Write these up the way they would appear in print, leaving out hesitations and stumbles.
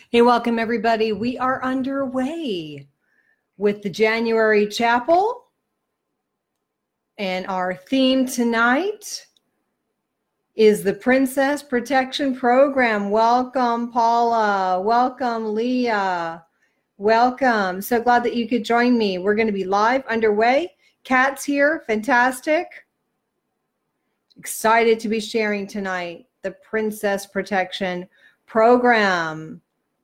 Hey, welcome everybody. We are underway with the January Chapel, and our theme tonight is the Princess Protection Program. Welcome, Paula. Welcome, Leah. Welcome. So glad that you could join me. We're going to be live underway. Kat's here. Fantastic. Excited to be sharing tonight the Princess Protection Program.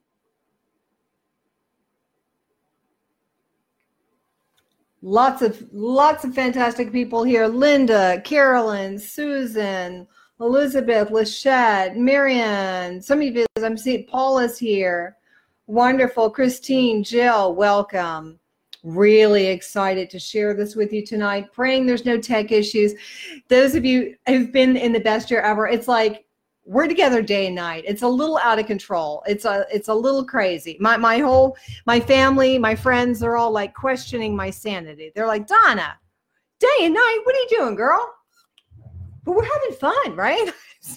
Lots of fantastic people here. Linda, Carolyn, Susan, Elizabeth, Lachette, Marianne. Some of you, I'm seeing Paula's here. Wonderful. Christine, Jill, welcome. Really excited to share this with you tonight. Praying there's no tech issues. Those of you who've been in the best year ever, it's like we're together day and night. It's a little out of control. It's a little crazy. My family, my friends, they're all like questioning my sanity. They're like, Donna, day and night, what are you doing, girl? But we're having fun, right?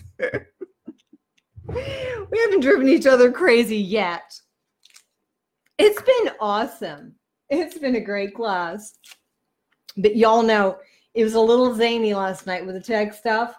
We haven't driven each other crazy yet. It's been awesome. It's been a great class. But y'all know it was a little zany last night with the tech stuff.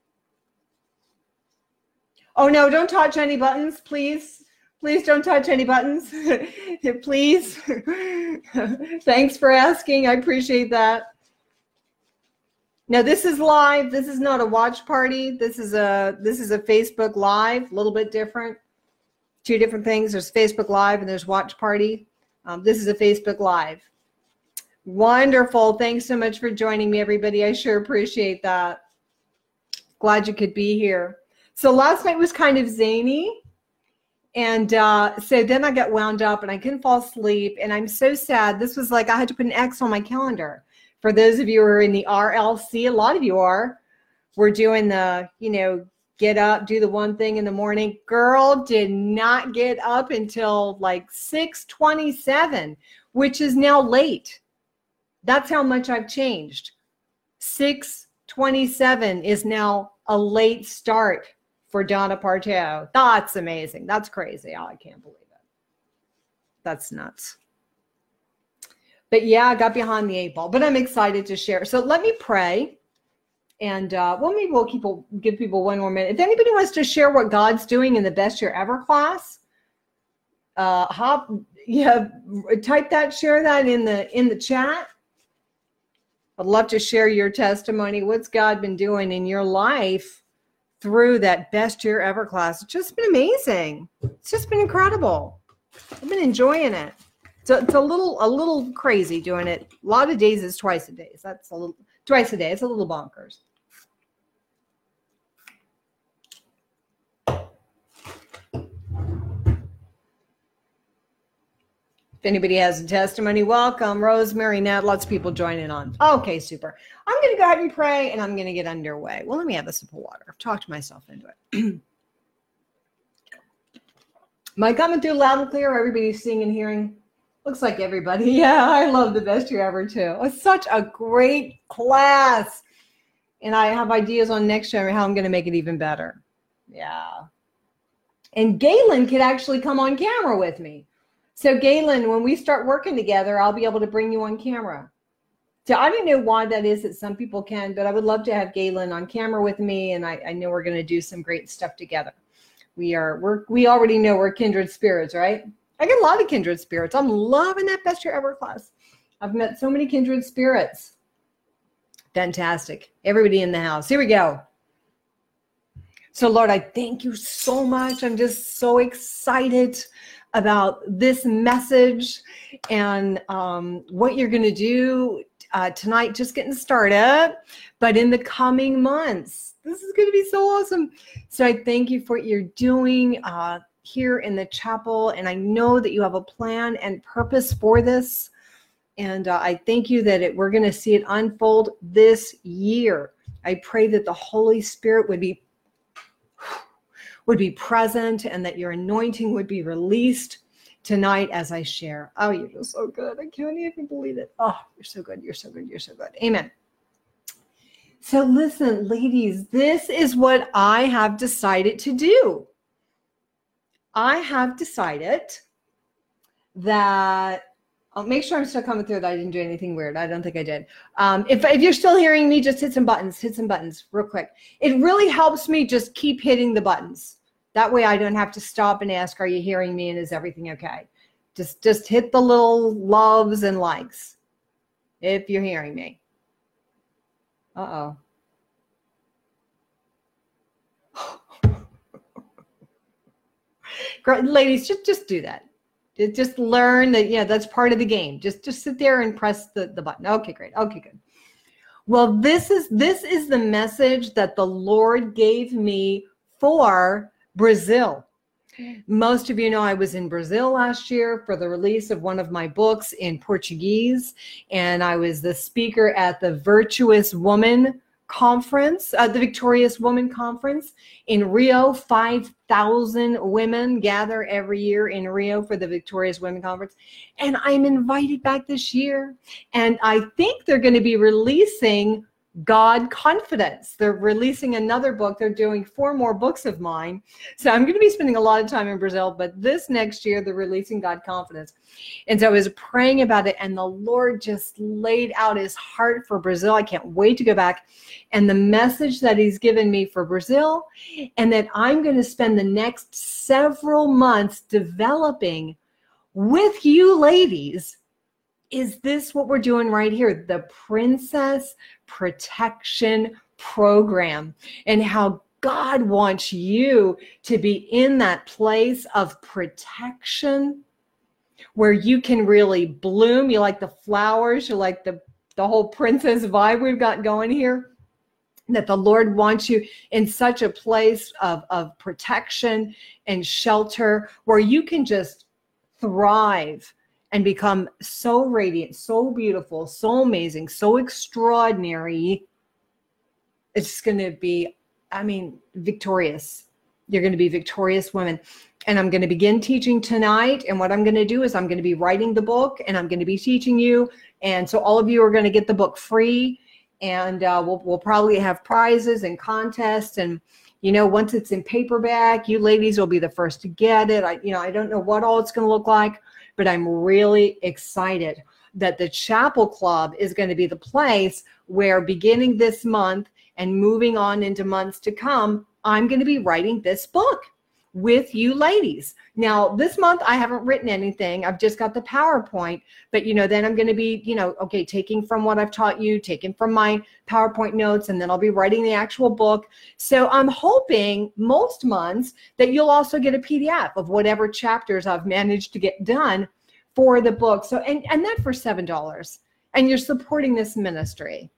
Oh, no, don't touch any buttons, please. Please don't touch any buttons. Please. Thanks for asking. I appreciate that. Now, this is live. This is not a watch party. This is a Facebook Live, a little bit different. Two different things. There's Facebook Live and there's watch party. This is a Facebook Live. Wonderful. Thanks so much for joining me, everybody. I sure appreciate that. Glad you could be here. So last night was kind of zany. And so then I got wound up and I couldn't fall asleep. And I'm so sad. This was like I had to put an X on my calendar. For those of you who are in the RLC, a lot of you are. We're doing the, get up, do the one thing in the morning. Girl did not get up until like 6:27, which is now late. That's how much I've changed. 6:27 is now a late start for Donna Parteau. That's amazing. That's crazy. Oh, I can't believe it. That's nuts. But yeah, I got behind the 8 ball, but I'm excited to share. So let me pray. And maybe we'll give people one more minute. If anybody wants to share what God's doing in the Best Year Ever class, type that, share that in the chat. I'd love to share your testimony. What's God been doing in your life through that Best Year Ever class? It's just been amazing. It's just been incredible. I've been enjoying it. So it's a little crazy doing it. A lot of days is twice a day. So that's twice a day. It's a little bonkers. If anybody has a testimony, welcome. Rosemary, Nat, lots of people joining on. Okay, super. I'm going to go ahead and pray, and I'm going to get underway. Well, let me have a sip of water. I've talked myself into it. Am I coming through loud and clear? Everybody's seeing and hearing? Looks like everybody. Yeah, I love the Best Year Ever, too. It's such a great class. And I have ideas on next year how I'm going to make it even better. Yeah. And Galen could actually come on camera with me. So Galen, when we start working together, I'll be able to bring you on camera. So I don't know why that is that some people can, but I would love to have Galen on camera with me. And I know we're going to do some great stuff together. We already know we're kindred spirits, right? I get a lot of kindred spirits. I'm loving that Best Year Ever class. I've met so many kindred spirits. Fantastic. Everybody in the house. Here we go. So Lord, I thank you so much. I'm just so excited about this message and what you're going to do tonight, just getting started, but in the coming months. This is going to be so awesome. So I thank you for what you're doing here in the chapel, and I know that you have a plan and purpose for this. And I thank you that we're going to see it unfold this year. I pray that the Holy Spirit would be present and that your anointing would be released tonight as I share. Oh, you're just so good. I can't even believe it. Oh, you're so good. You're so good. You're so good. Amen. So listen, ladies, this is what I have decided to do. I have decided that I'll make sure I'm still coming through, that I didn't do anything weird. I don't think I did. If you're still hearing me, just hit some buttons real quick. It really helps me just keep hitting the buttons. That way I don't have to stop and ask, are you hearing me and is everything okay? Just hit the little loves and likes if you're hearing me. Uh-oh. Great, ladies, just do that. Just learn that, yeah, that's part of the game. Just sit there and press the button. Okay, great. Okay, good. Well, this is the message that the Lord gave me for Brazil. Most of you know I was in Brazil last year for the release of one of my books in Portuguese, and I was the speaker at the Virtuous Woman Conference, the Victorious Woman Conference in Rio. 5,000 women gather every year in Rio for the Victorious Women Conference, and I'm invited back this year, and I think they're going to be releasing God Confidence. They're releasing another book. They're doing 4 more books of mine. So I'm going to be spending a lot of time in Brazil, but this next year they're releasing God Confidence. And so I was praying about it, and the Lord just laid out his heart for Brazil. I can't wait to go back. And the message that he's given me for Brazil, and that I'm going to spend the next several months developing with you ladies, is this what we're doing right here? The Princess Protection Program, and how God wants you to be in that place of protection where you can really bloom. You like the flowers, you like the whole princess vibe we've got going here. That the Lord wants you in such a place of protection and shelter where you can just thrive and become so radiant, so beautiful, so amazing, so extraordinary. It's going to be, victorious. You're going to be victorious women. And I'm going to begin teaching tonight. And what I'm going to do is I'm going to be writing the book, and I'm going to be teaching you. And so all of you are going to get the book free. And we'll probably have prizes and contests. And, once it's in paperback, you ladies will be the first to get it. I don't know what all it's going to look like, but I'm really excited that the Chapel Club is going to be the place where, beginning this month and moving on into months to come, I'm going to be writing this book with you ladies. Now, this month I haven't written anything. I've just got the PowerPoint, but then I'm going to be, taking from what I've taught you, taking from my PowerPoint notes, and then I'll be writing the actual book. So I'm hoping most months that you'll also get a PDF of whatever chapters I've managed to get done for the book. So, and that for $7, and you're supporting this ministry.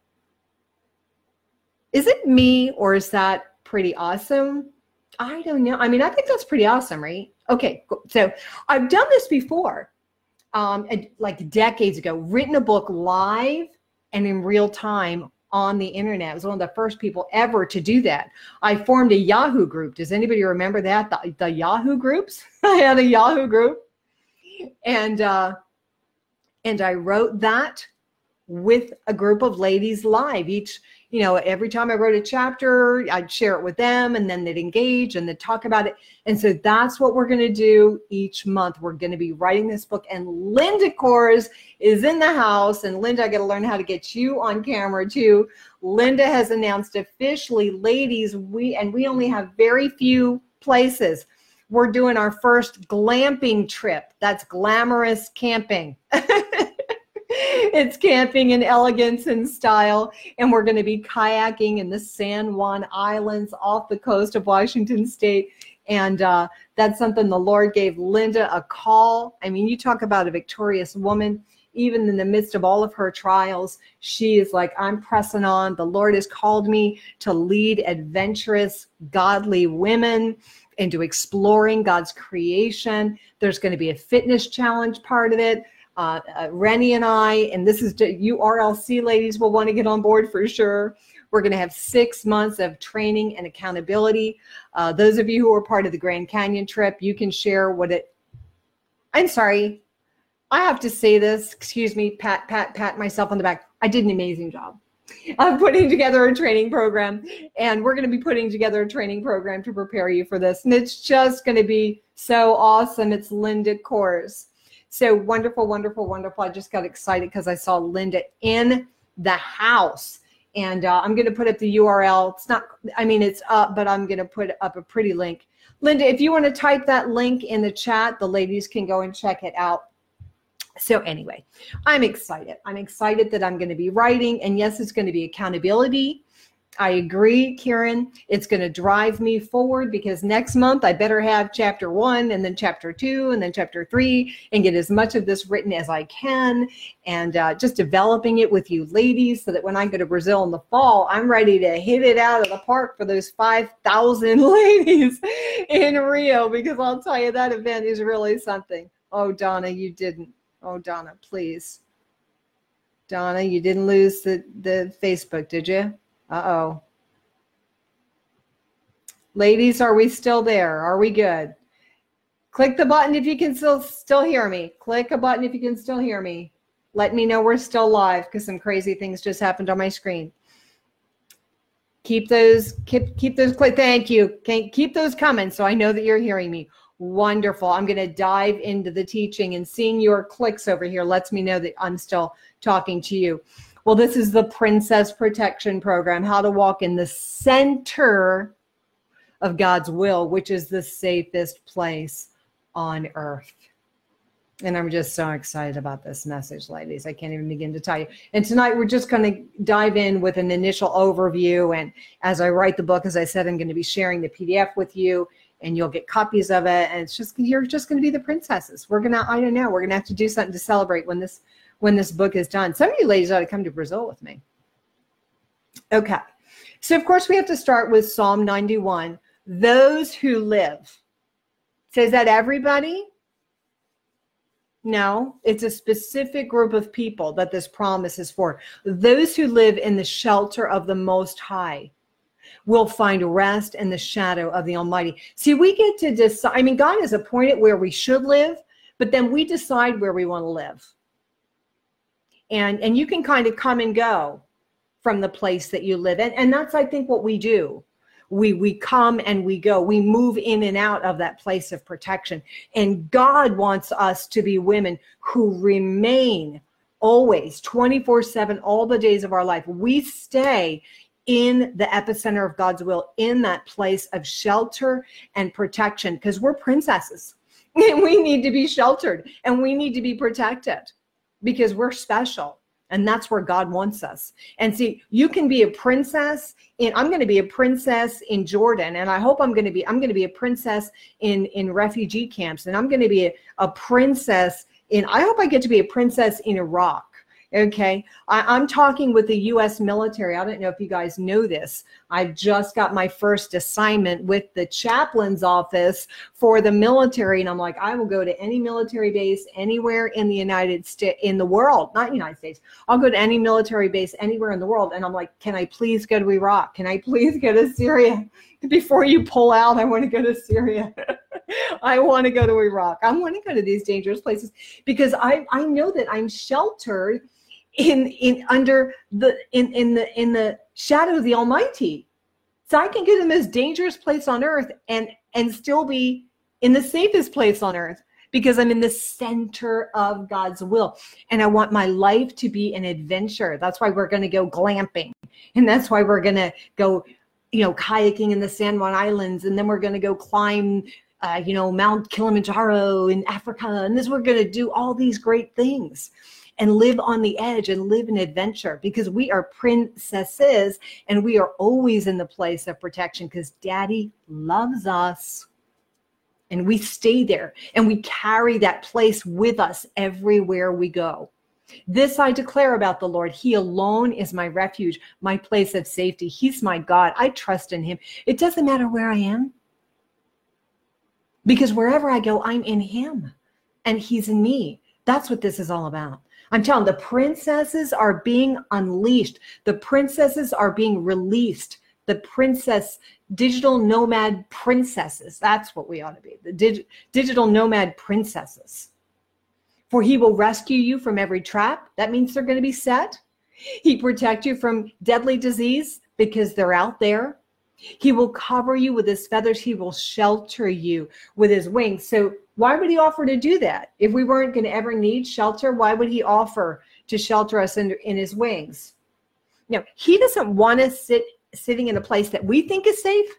Is it me, or is that pretty awesome? I don't know. I think that's pretty awesome, right? Okay, cool. So I've done this before, like decades ago, written a book live and in real time on the internet. I was one of the first people ever to do that. I formed a Yahoo group. Does anybody remember that? The Yahoo groups? I had a Yahoo group, and I wrote that with a group of ladies live. Each, every time I wrote a chapter, I'd share it with them, and then they'd engage and they'd talk about it. And so that's what we're going to do each month. We're going to be writing this book, and Linda Kors is in the house. And Linda, I got to learn how to get you on camera too. Linda has announced officially, ladies, we only have very few places. We're doing our first glamping trip. That's glamorous camping. It's camping in elegance and style, and we're going to be kayaking in the San Juan Islands off the coast of Washington State. And that's something the Lord gave Linda a call. You talk about a victorious woman. Even in the midst of all of her trials, she is like, I'm pressing on. The Lord has called me to lead adventurous, godly women into exploring God's creation. There's going to be a fitness challenge part of it. Rennie and I, and this is you RLC ladies will want to get on board for sure. We're going to have 6 months of training and accountability. Those of you who are part of the Grand Canyon trip, you can share I'm sorry, I have to say this. Excuse me, pat myself on the back. I did an amazing job. I'm putting together a training program, and we're going to be putting together a training program to prepare you for this. And it's just going to be so awesome. It's Linda Kors. So wonderful, wonderful, wonderful. I just got excited because I saw Linda in the house. And I'm going to put up the URL. It's not, I mean, it's up, but I'm going to put up a pretty link. Linda, if you want to type that link in the chat, the ladies can go and check it out. So anyway, I'm excited. I'm excited that I'm going to be writing. And yes, it's going to be accountability. I agree, Karen. It's going to drive me forward because next month I better have chapter 1 and then chapter 2 and then chapter 3 and get as much of this written as I can, and just developing it with you ladies so that when I go to Brazil in the fall, I'm ready to hit it out of the park for those 5,000 ladies in Rio, because I'll tell you, that event is really something. Oh, Donna, you didn't. Oh, Donna, please. Donna, you didn't lose the Facebook, did you? Uh-oh. Ladies, are we still there? Are we good? Click the button if you can still hear me. Click a button if you can still hear me. Let me know we're still live, because some crazy things just happened on my screen. Keep those click. Thank you. Keep those coming so I know that you're hearing me. Wonderful. I'm going to dive into the teaching, and seeing your clicks over here lets me know that I'm still talking to you. Well, this is the Princess Protection Program, how to walk in the center of God's will, which is the safest place on earth. And I'm just so excited about this message, ladies. I can't even begin to tell you. And tonight we're just going to dive in with an initial overview. And as I write the book, as I said, I'm going to be sharing the PDF with you, and you'll get copies of it. And it's just, you're just going to be the princesses. We're going to, I don't know, we're going to have to do something to celebrate when this book is done. Some of you ladies ought to come to Brazil with me. Okay. So of course we have to start with Psalm 91. Those who live. So is that everybody? No, it's a specific group of people that this promise is for. Those who live in the shelter of the Most High will find rest in the shadow of the Almighty. See, we get to decide. I mean, God has appointed where we should live, but then we decide where we want to live. And you can kind of come and go from the place that you live in. And that's, I think, what we do. We come and we go. We move in and out of that place of protection. And God wants us to be women who remain always 24/7, all the days of our life. We stay in the epicenter of God's will, in that place of shelter and protection, because we're princesses. And we need to be sheltered and we need to be protected, because we're special. And that's where God wants us. And see, you can be a princess I'm going to be a princess in Jordan. And I hope I'm going to be a princess in refugee camps. And I'm going to be a princess I hope I get to be a princess in Iraq. Okay. I'm talking with the U.S. military. I don't know if you guys know this. I just got my first assignment with the chaplain's office for the military. And I'm like, I will go to any military base anywhere in the United States, in the world, not United States. I'll go to any military base anywhere in the world. And I'm like, can I please go to Iraq? Can I please go to Syria? Before you pull out, I want to go to Syria. I want to go to Iraq. I want to go to these dangerous places, because I know that I'm sheltered in the shadow of the Almighty. So I can go to the most dangerous place on earth and still be in the safest place on earth, because I'm in the center of God's will. And I want my life to be an adventure. That's why we're going to go glamping. And that's why we're going to go, kayaking in the San Juan Islands. And then we're going to go climb, Mount Kilimanjaro in Africa. And we're going to do all these great things and live on the edge and live in adventure, because we are princesses and we are always in the place of protection, because Daddy loves us. And we stay there and we carry that place with us everywhere we go. This I declare about the Lord. He alone is my refuge, my place of safety. He's my God. I trust in him. It doesn't matter where I am, because wherever I go, I'm in him and he's in me. That's what this is all about. I'm telling you, the princesses are being unleashed. The princesses are being released. The digital nomad princesses. That's what we ought to be. The digital nomad princesses. For he will rescue you from every trap. That means they're going to be set. He protects you from deadly disease because they're out there. He will cover you with his feathers. He will shelter you with his wings. So why would he offer to do that? If we weren't going to ever need shelter, why would he offer to shelter us in his wings? No, he doesn't want us sitting in a place that we think is safe.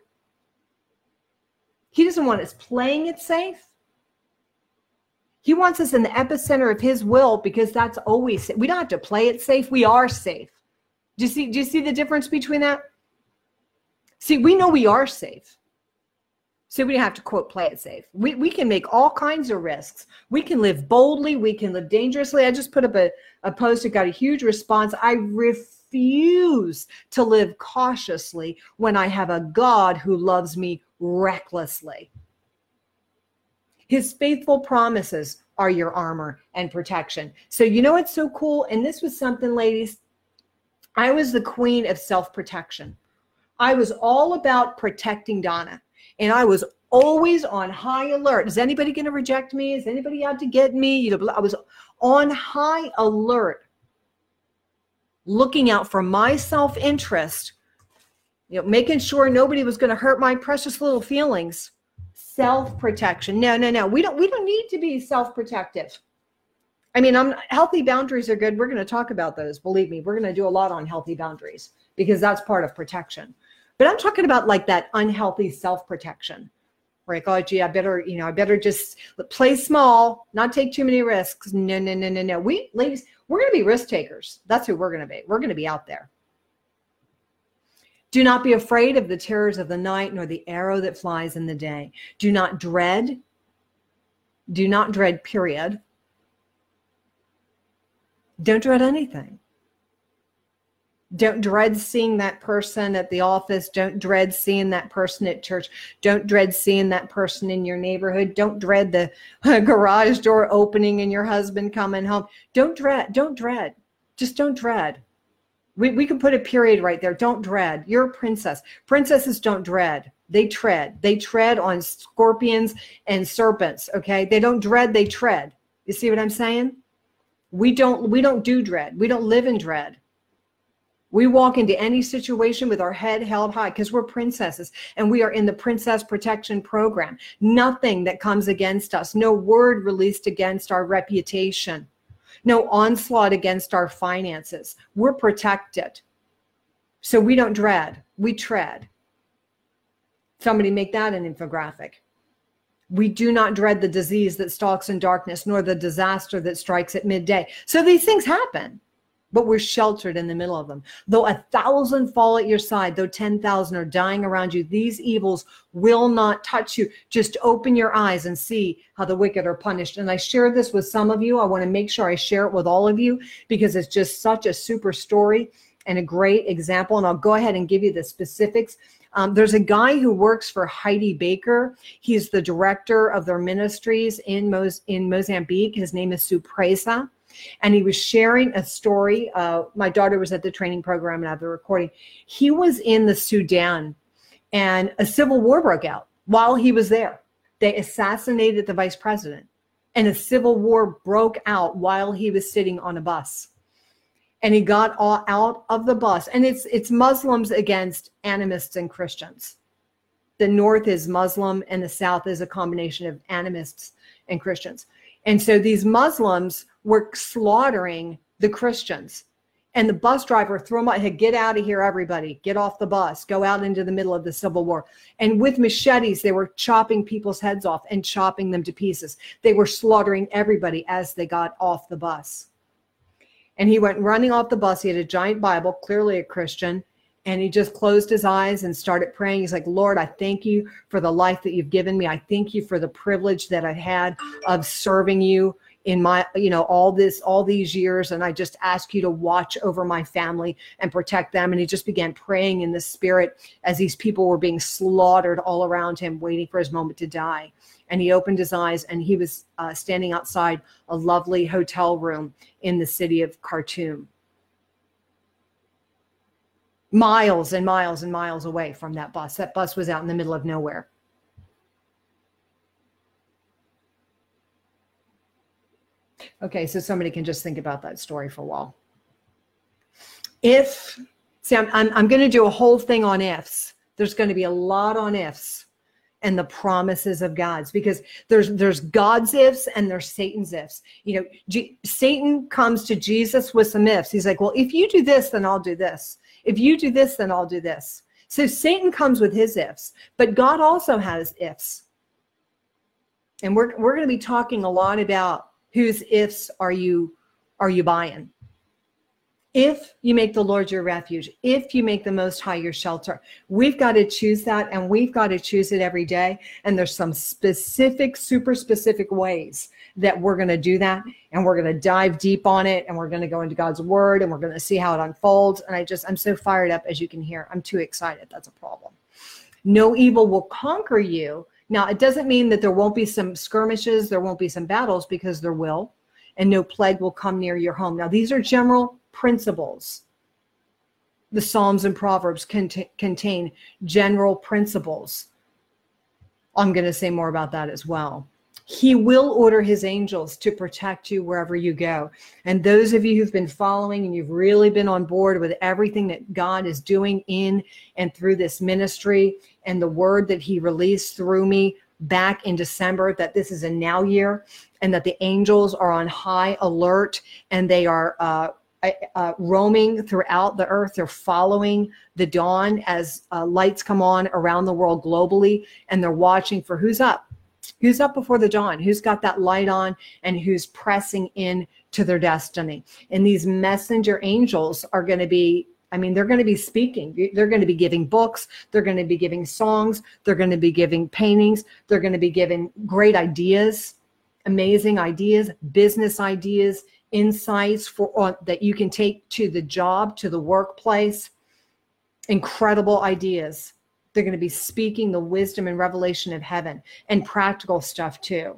He doesn't want us playing it safe. He wants us in the epicenter of his will, because that's always safe. We don't have to play it safe. We are safe. Do you see the difference between that? See, we know we are safe. So we don't have to, quote, play it safe. We can make all kinds of risks. We can live boldly. We can live dangerously. I just put up a post that got a huge response. I refuse to live cautiously when I have a God who loves me recklessly. His faithful promises are your armor and protection. So you know what's so cool? And this was something, ladies, I was the queen of self-protection. I was all about protecting Donna, and I was always on high alert. Is anybody going to reject me? Is anybody out to get me? You know, I was on high alert, looking out for my self-interest, you know, making sure nobody was going to hurt my precious little feelings. Self-protection. No. We don't need to be self-protective. I mean, healthy boundaries are good. We're going to talk about those. Believe me, we're going to do a lot on healthy boundaries, because that's part of protection. But I'm talking about like that unhealthy self-protection. Like, oh, gee, I better just play small, not take too many risks. No. Ladies, we're going to be risk takers. That's who we're going to be. We're going to be out there. Do not be afraid of the terrors of the night, nor the arrow that flies in the day. Do not dread, period. Don't dread anything. Don't dread seeing that person at the office. Don't dread seeing that person at church. Don't dread seeing that person in your neighborhood. Don't dread the garage door opening and your husband coming home. Don't dread. Just don't dread. We can put a period right there. Don't dread. You're a princess. Princesses don't dread. They tread. They tread on scorpions and serpents, okay? They don't dread, they tread. You see what I'm saying? We don't do dread. We don't live in dread. We walk into any situation with our head held high, because we're princesses, and we are in the Princess Protection Program. Nothing that comes against us, no word released against our reputation, no onslaught against our finances. We're protected. So we don't dread, we tread. Somebody make that an infographic. We do not dread the disease that stalks in darkness, nor the disaster that strikes at midday. So these things happen, but we're sheltered in the middle of them. Though 1,000 fall at your side, though 10,000 are dying around you, these evils will not touch you. Just open your eyes and see how the wicked are punished. And I share this with some of you. I want to make sure I share it with all of you, because it's just such a super story and a great example. And I'll go ahead and give you the specifics. There's a guy who works for Heidi Baker. He's the director of their ministries in Mozambique. His name is Supresa. And he was sharing a story. My daughter was at the training program and I have the recording. He was in the Sudan, and a civil war broke out while he was there. They assassinated the vice president, and a civil war broke out while he was sitting on a bus. And he got out of the bus, and it's Muslims against animists and Christians. The North is Muslim, and the South is a combination of animists and Christians. And so these Muslims were slaughtering the Christians. And the bus driver threw them out, hey, get out of here, everybody. Get off the bus. Go out into the middle of the civil war. And with machetes, they were chopping people's heads off and chopping them to pieces. They were slaughtering everybody as they got off the bus. And he went running off the bus. He had a giant Bible, clearly a Christian. And he just closed his eyes and started praying. He's like, Lord, I thank you for the life that you've given me. I thank you for the privilege that I had of serving you in my, all these years. And I just ask you to watch over my family and protect them. And he just began praying in the spirit as these people were being slaughtered all around him, waiting for his moment to die. And he opened his eyes, and he was standing outside a lovely hotel room in the city of Khartoum. Miles and miles and miles away from that bus. That bus was out in the middle of nowhere. Okay, so somebody can just think about that story for a while. If, see, I'm going to do a whole thing on ifs. There's going to be a lot on ifs and the promises of God's, because there's God's ifs and there's Satan's ifs. You know, Satan comes to Jesus with some ifs. He's like, well, if you do this, then I'll do this. If you do this, then I'll do this. So Satan comes with his ifs, but God also has ifs. And we're going to be talking a lot about whose ifs are you buying. If you make the Lord your refuge, if you make the Most High your shelter, we've got to choose that, and we've got to choose it every day. And there's some specific, super specific ways that we're going to do that. And we're going to dive deep on it, and we're going to go into God's word, and we're going to see how it unfolds. And I'm so fired up, as you can hear. I'm too excited. That's a problem. No evil will conquer you. Now, it doesn't mean that there won't be some skirmishes, there won't be some battles, because there will. And no plague will come near your home. Now, these are general principles. The Psalms and Proverbs contain general principles. I'm going to say more about that as well. He will order his angels to protect you wherever you go. And those of you who've been following and you've really been on board with everything that God is doing in and through this ministry and the word that he released through me back in December, that this is a now year and that the angels are on high alert and they are roaming throughout the earth. They're following the dawn as lights come on around the world globally, and they're watching for who's up before the dawn, who's got that light on, and who's pressing in to their destiny. And these messenger angels are going to be, they're going to be speaking. They're going to be giving books. They're going to be giving songs. They're going to be giving paintings. They're going to be giving great ideas, amazing ideas, business ideas, insights that you can take to the job, to the workplace, incredible ideas. They're going to be speaking the wisdom and revelation of heaven, and practical stuff too.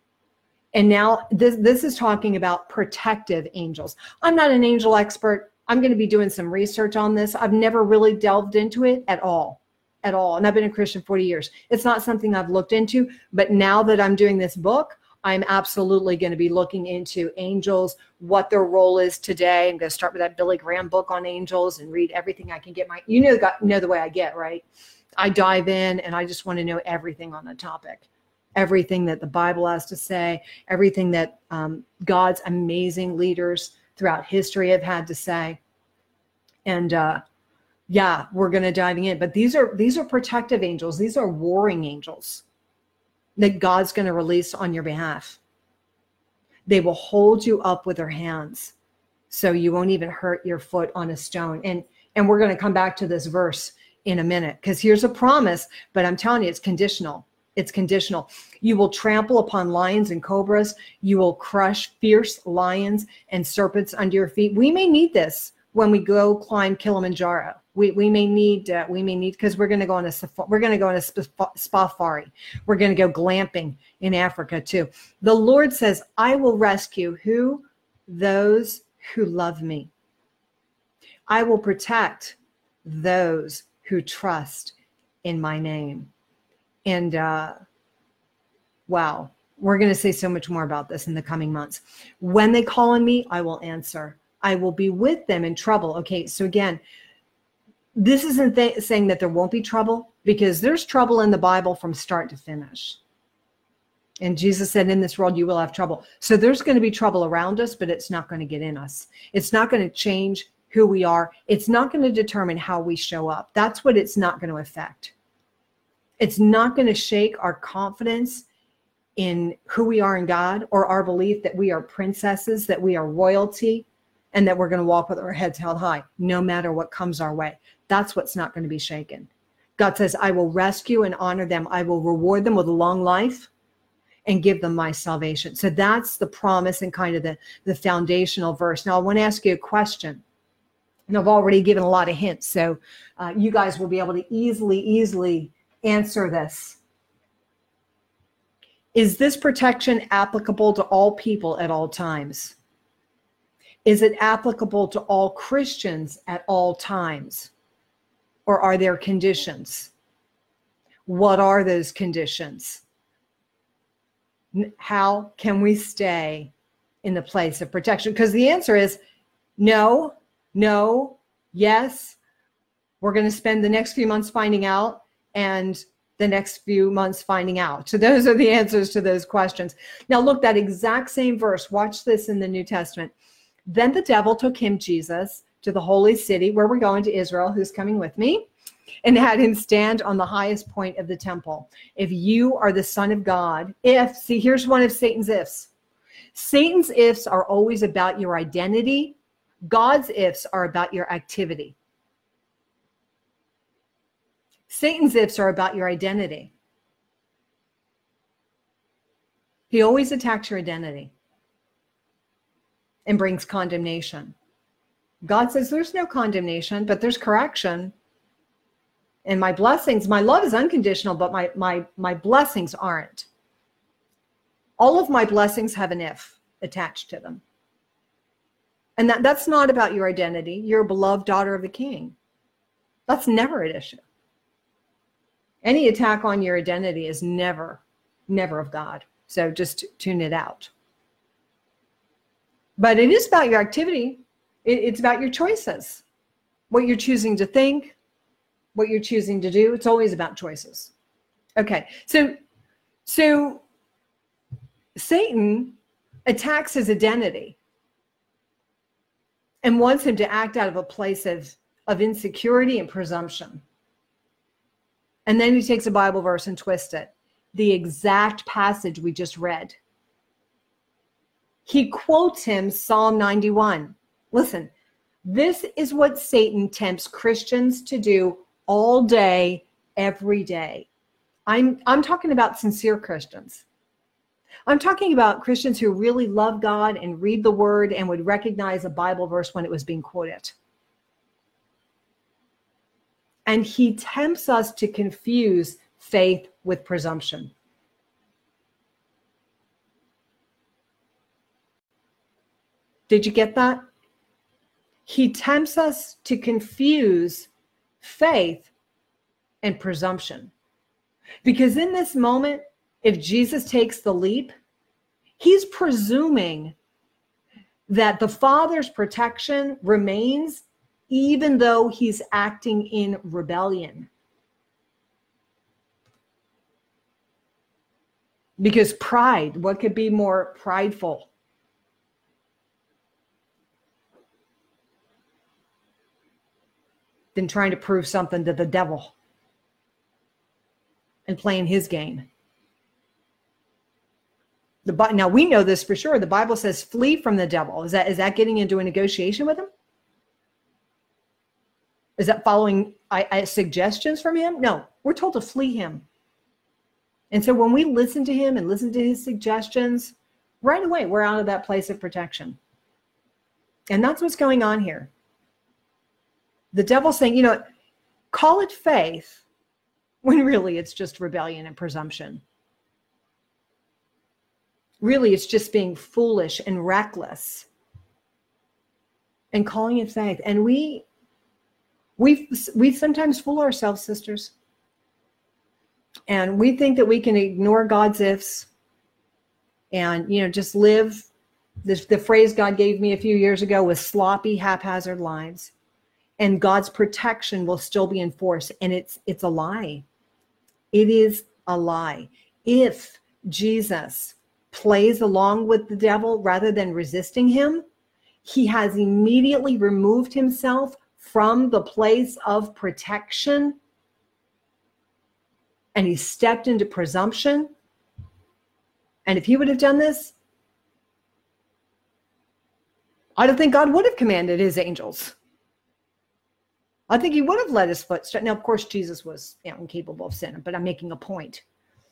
And now this is talking about protective angels. I'm not an angel expert. I'm going to be doing some research on this. I've never really delved into it at all. And I've been a Christian 40 years. It's not something I've looked into, but now that I'm doing this book, I'm absolutely going to be looking into angels, what their role is today. I'm going to start with that Billy Graham book on angels and read everything I can get. You know the way I get, right? I dive in and I just want to know everything on the topic, everything that the Bible has to say, everything that God's amazing leaders throughout history have had to say. And we're going to diving in. But these are protective angels. These are warring angels that God's going to release on your behalf. They will hold you up with their hands so you won't even hurt your foot on a stone. And we're going to come back to this verse in a minute, because here's a promise, but I'm telling you, it's conditional. It's conditional. You will trample upon lions and cobras. You will crush fierce lions and serpents under your feet. We may need this when we go climb Kilimanjaro. We may need because we're going to go on a safari. We're going to go glamping in Africa too. The Lord says, I will rescue who? Those who love me. I will protect those who trust in my name. And wow, we're going to say so much more about this in the coming months. When they call on me, I will answer. I will be with them in trouble. Okay, so again, this isn't saying that there won't be trouble, because there's trouble in the Bible from start to finish. And Jesus said, in this world, you will have trouble. So there's going to be trouble around us, but it's not going to get in us. It's not going to change who we are. It's not going to determine how we show up. That's what it's not going to affect. It's not going to shake our confidence in who we are in God, or our belief that we are princesses, that we are royalty, and that we're going to walk with our heads held high, no matter what comes our way. That's what's not going to be shaken. God says, I will rescue and honor them. I will reward them with a long life and give them my salvation. So that's the promise and kind of the foundational verse. Now, I want to ask you a question. And I've already given a lot of hints, so you guys will be able to easily answer this. Is this protection applicable to all people at all times? Is it applicable to all Christians at all times? Or are there conditions? What are those conditions? How can we stay in the place of protection? Because the answer is no, no, Yes, we're going to spend the next few months finding out, and the next few months finding out. So those are the answers to those questions. Now look, that exact same verse, watch this in the New Testament. Then the devil took him, Jesus, to the holy city where we're going, to Israel, who's coming with me, and had him stand on the highest point of the temple. If you are the Son of God, see, here's one of Satan's ifs. Satan's ifs are always about your identity. God's ifs are about your activity. Satan's ifs are about your identity. He always attacks your identity and brings condemnation. God says there's no condemnation, but there's correction. And my blessings, my love is unconditional, but my blessings aren't. All of my blessings have an if attached to them. And that's not about your identity. You're a beloved daughter of the King. That's never an issue. Any attack on your identity is never of God. So just tune it out. But it is about your activity. It's about your choices. What you're choosing to think, what you're choosing to do. It's always about choices. Okay, so Satan attacks his identity and wants him to act out of a place of insecurity and presumption. And then he takes a Bible verse and twists it. The exact passage we just read. He quotes him Psalm 91. Listen, this is what Satan tempts Christians to do all day, every day. I'm talking about sincere Christians. I'm talking about Christians who really love God and read the word and would recognize a Bible verse when it was being quoted. And he tempts us to confuse faith with presumption. Did you get that? He tempts us to confuse faith and presumption. Because in this moment, if Jesus takes the leap, he's presuming that the Father's protection remains even though he's acting in rebellion. Because pride, what could be more prideful? Than trying to prove something to the devil and playing his game. Now we know this for sure. The Bible says flee from the devil. Is that getting into a negotiation with him? Is that following suggestions from him? No, we're told to flee him. And so when we listen to him and listen to his suggestions, right away, we're out of that place of protection. And that's what's going on here. The devil's saying, call it faith when really it's just rebellion and presumption. Really, it's just being foolish and reckless and calling it faith. And we sometimes fool ourselves, sisters. And we think that we can ignore God's ifs and, just live. The phrase God gave me a few years ago was sloppy, haphazard lives. And God's protection will still be in force. And it's a lie. It is a lie. If Jesus plays along with the devil rather than resisting him, he has immediately removed himself from the place of protection. And he stepped into presumption. And if he would have done this, I don't think God would have commanded his angels. I think he would have let his foot straight. Now, of course, Jesus was incapable of sin, but I'm making a point.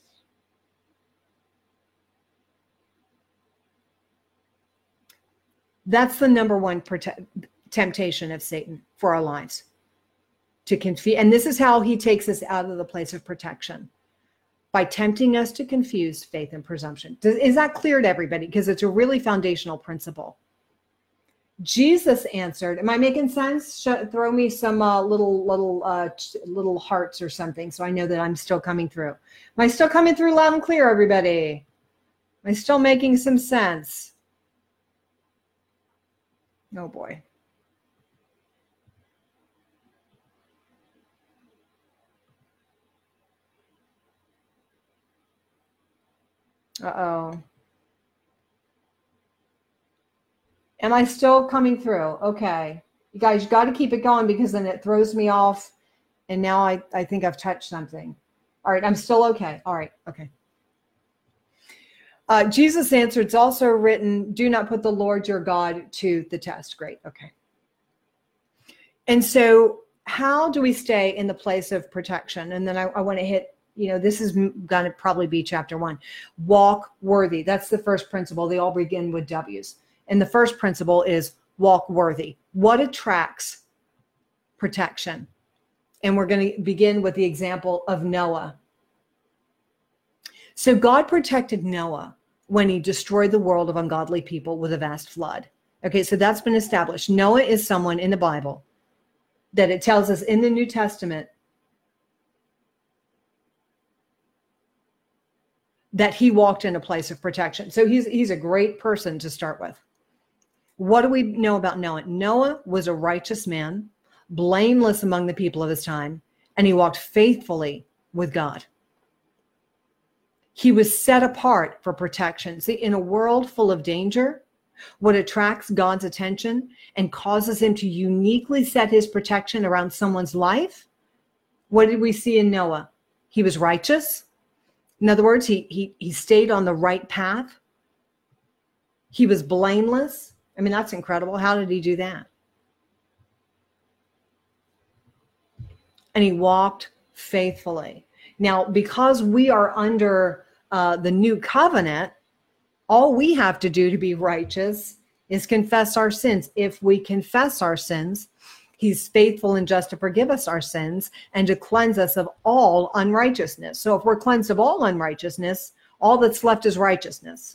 That's the number one temptation of Satan for our lives. To confuse, and this is how he takes us out of the place of protection, by tempting us to confuse faith and presumption. Is that clear to everybody? Because it's a really foundational principle. Jesus answered, am I making sense? Throw me some little hearts or something so I know that I'm still coming through. Am I still coming through loud and clear, everybody? Am I still making some sense? Oh boy. Uh-oh. Am I still coming through? Okay. You guys got to keep it going because then it throws me off. And now I think I've touched something. All right. I'm still okay. All right. Okay. Jesus answered, it's also written, do not put the Lord your God to the test. Great. Okay. And so how do we stay in the place of protection? And then I want to hit, this is going to probably be chapter 1. Walk worthy. That's the first principle. They all begin with W's. And the first principle is walk worthy. What attracts protection? And we're going to begin with the example of Noah. So God protected Noah when he destroyed the world of ungodly people with a vast flood. Okay, so that's been established. Noah is someone in the Bible that it tells us in the New Testament that he walked in a place of protection. So he's a great person to start with. What do we know about Noah? Noah was a righteous man, blameless among the people of his time, and he walked faithfully with God. He was set apart for protection. See, in a world full of danger, what attracts God's attention and causes him to uniquely set his protection around someone's life, what did we see in Noah? He was righteous. In other words, he stayed on the right path. He was blameless. I mean, that's incredible. How did he do that? And he walked faithfully. Now, because we are under the new covenant, all we have to do to be righteous is confess our sins. If we confess our sins, he's faithful and just to forgive us our sins and to cleanse us of all unrighteousness. So if we're cleansed of all unrighteousness, all that's left is righteousness.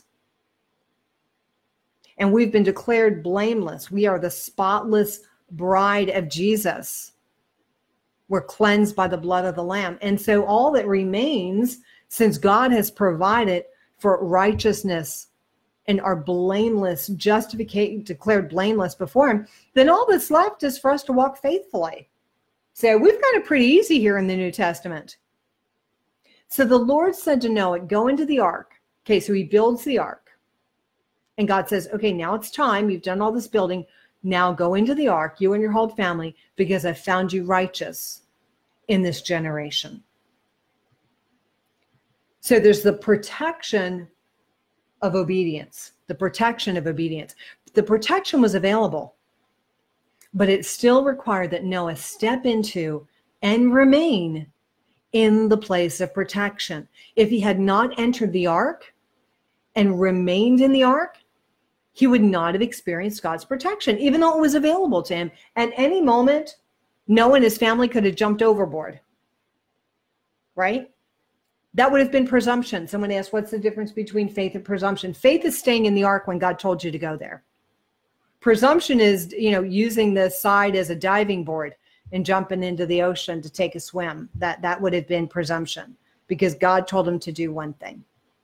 And we've been declared blameless. We are the spotless bride of Jesus. We're cleansed by the blood of the Lamb. And so all that remains, since God has provided for righteousness and are blameless, justified, declared blameless before him, then all that's left is for us to walk faithfully. So we've got it pretty easy here in the New Testament. So the Lord said to Noah, go into the ark. Okay, so he builds the ark. And God says, okay, now it's time. You've done all this building. Now go into the ark, you and your whole family, because I found you righteous in this generation. So there's the protection of obedience, the protection of obedience. The protection was available, but it still required that Noah step into and remain in the place of protection. If he had not entered the ark and remained in the ark, he would not have experienced God's protection, even though it was available to him. At any moment, Noah and his family could have jumped overboard, right? That would have been presumption. Someone asked, what's the difference between faith and presumption? Faith is staying in the ark when God told you to go there. Presumption is, using the side as a diving board and jumping into the ocean to take a swim. That would have been presumption because God told him to do one thing.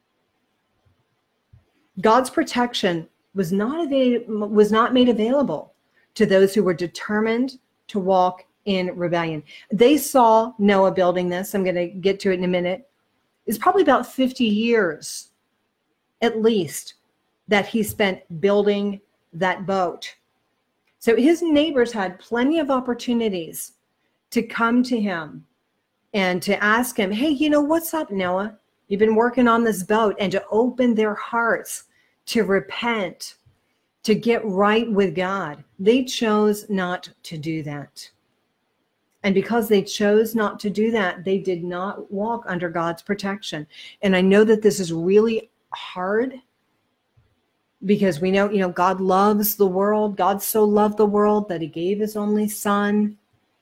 God's protection was not made available to those who were determined to walk in rebellion. They saw Noah building this. I'm going to get to it in a minute. It's probably about 50 years, at least, that he spent building that boat. So his neighbors had plenty of opportunities to come to him and to ask him, hey, what's up, Noah? You've been working on this boat, and to open their hearts to repent, to get right with God. They chose not to do that. And because they chose not to do that, they did not walk under God's protection. And I know that this is really hard because we know, God loves the world. God so loved the world that he gave his only son.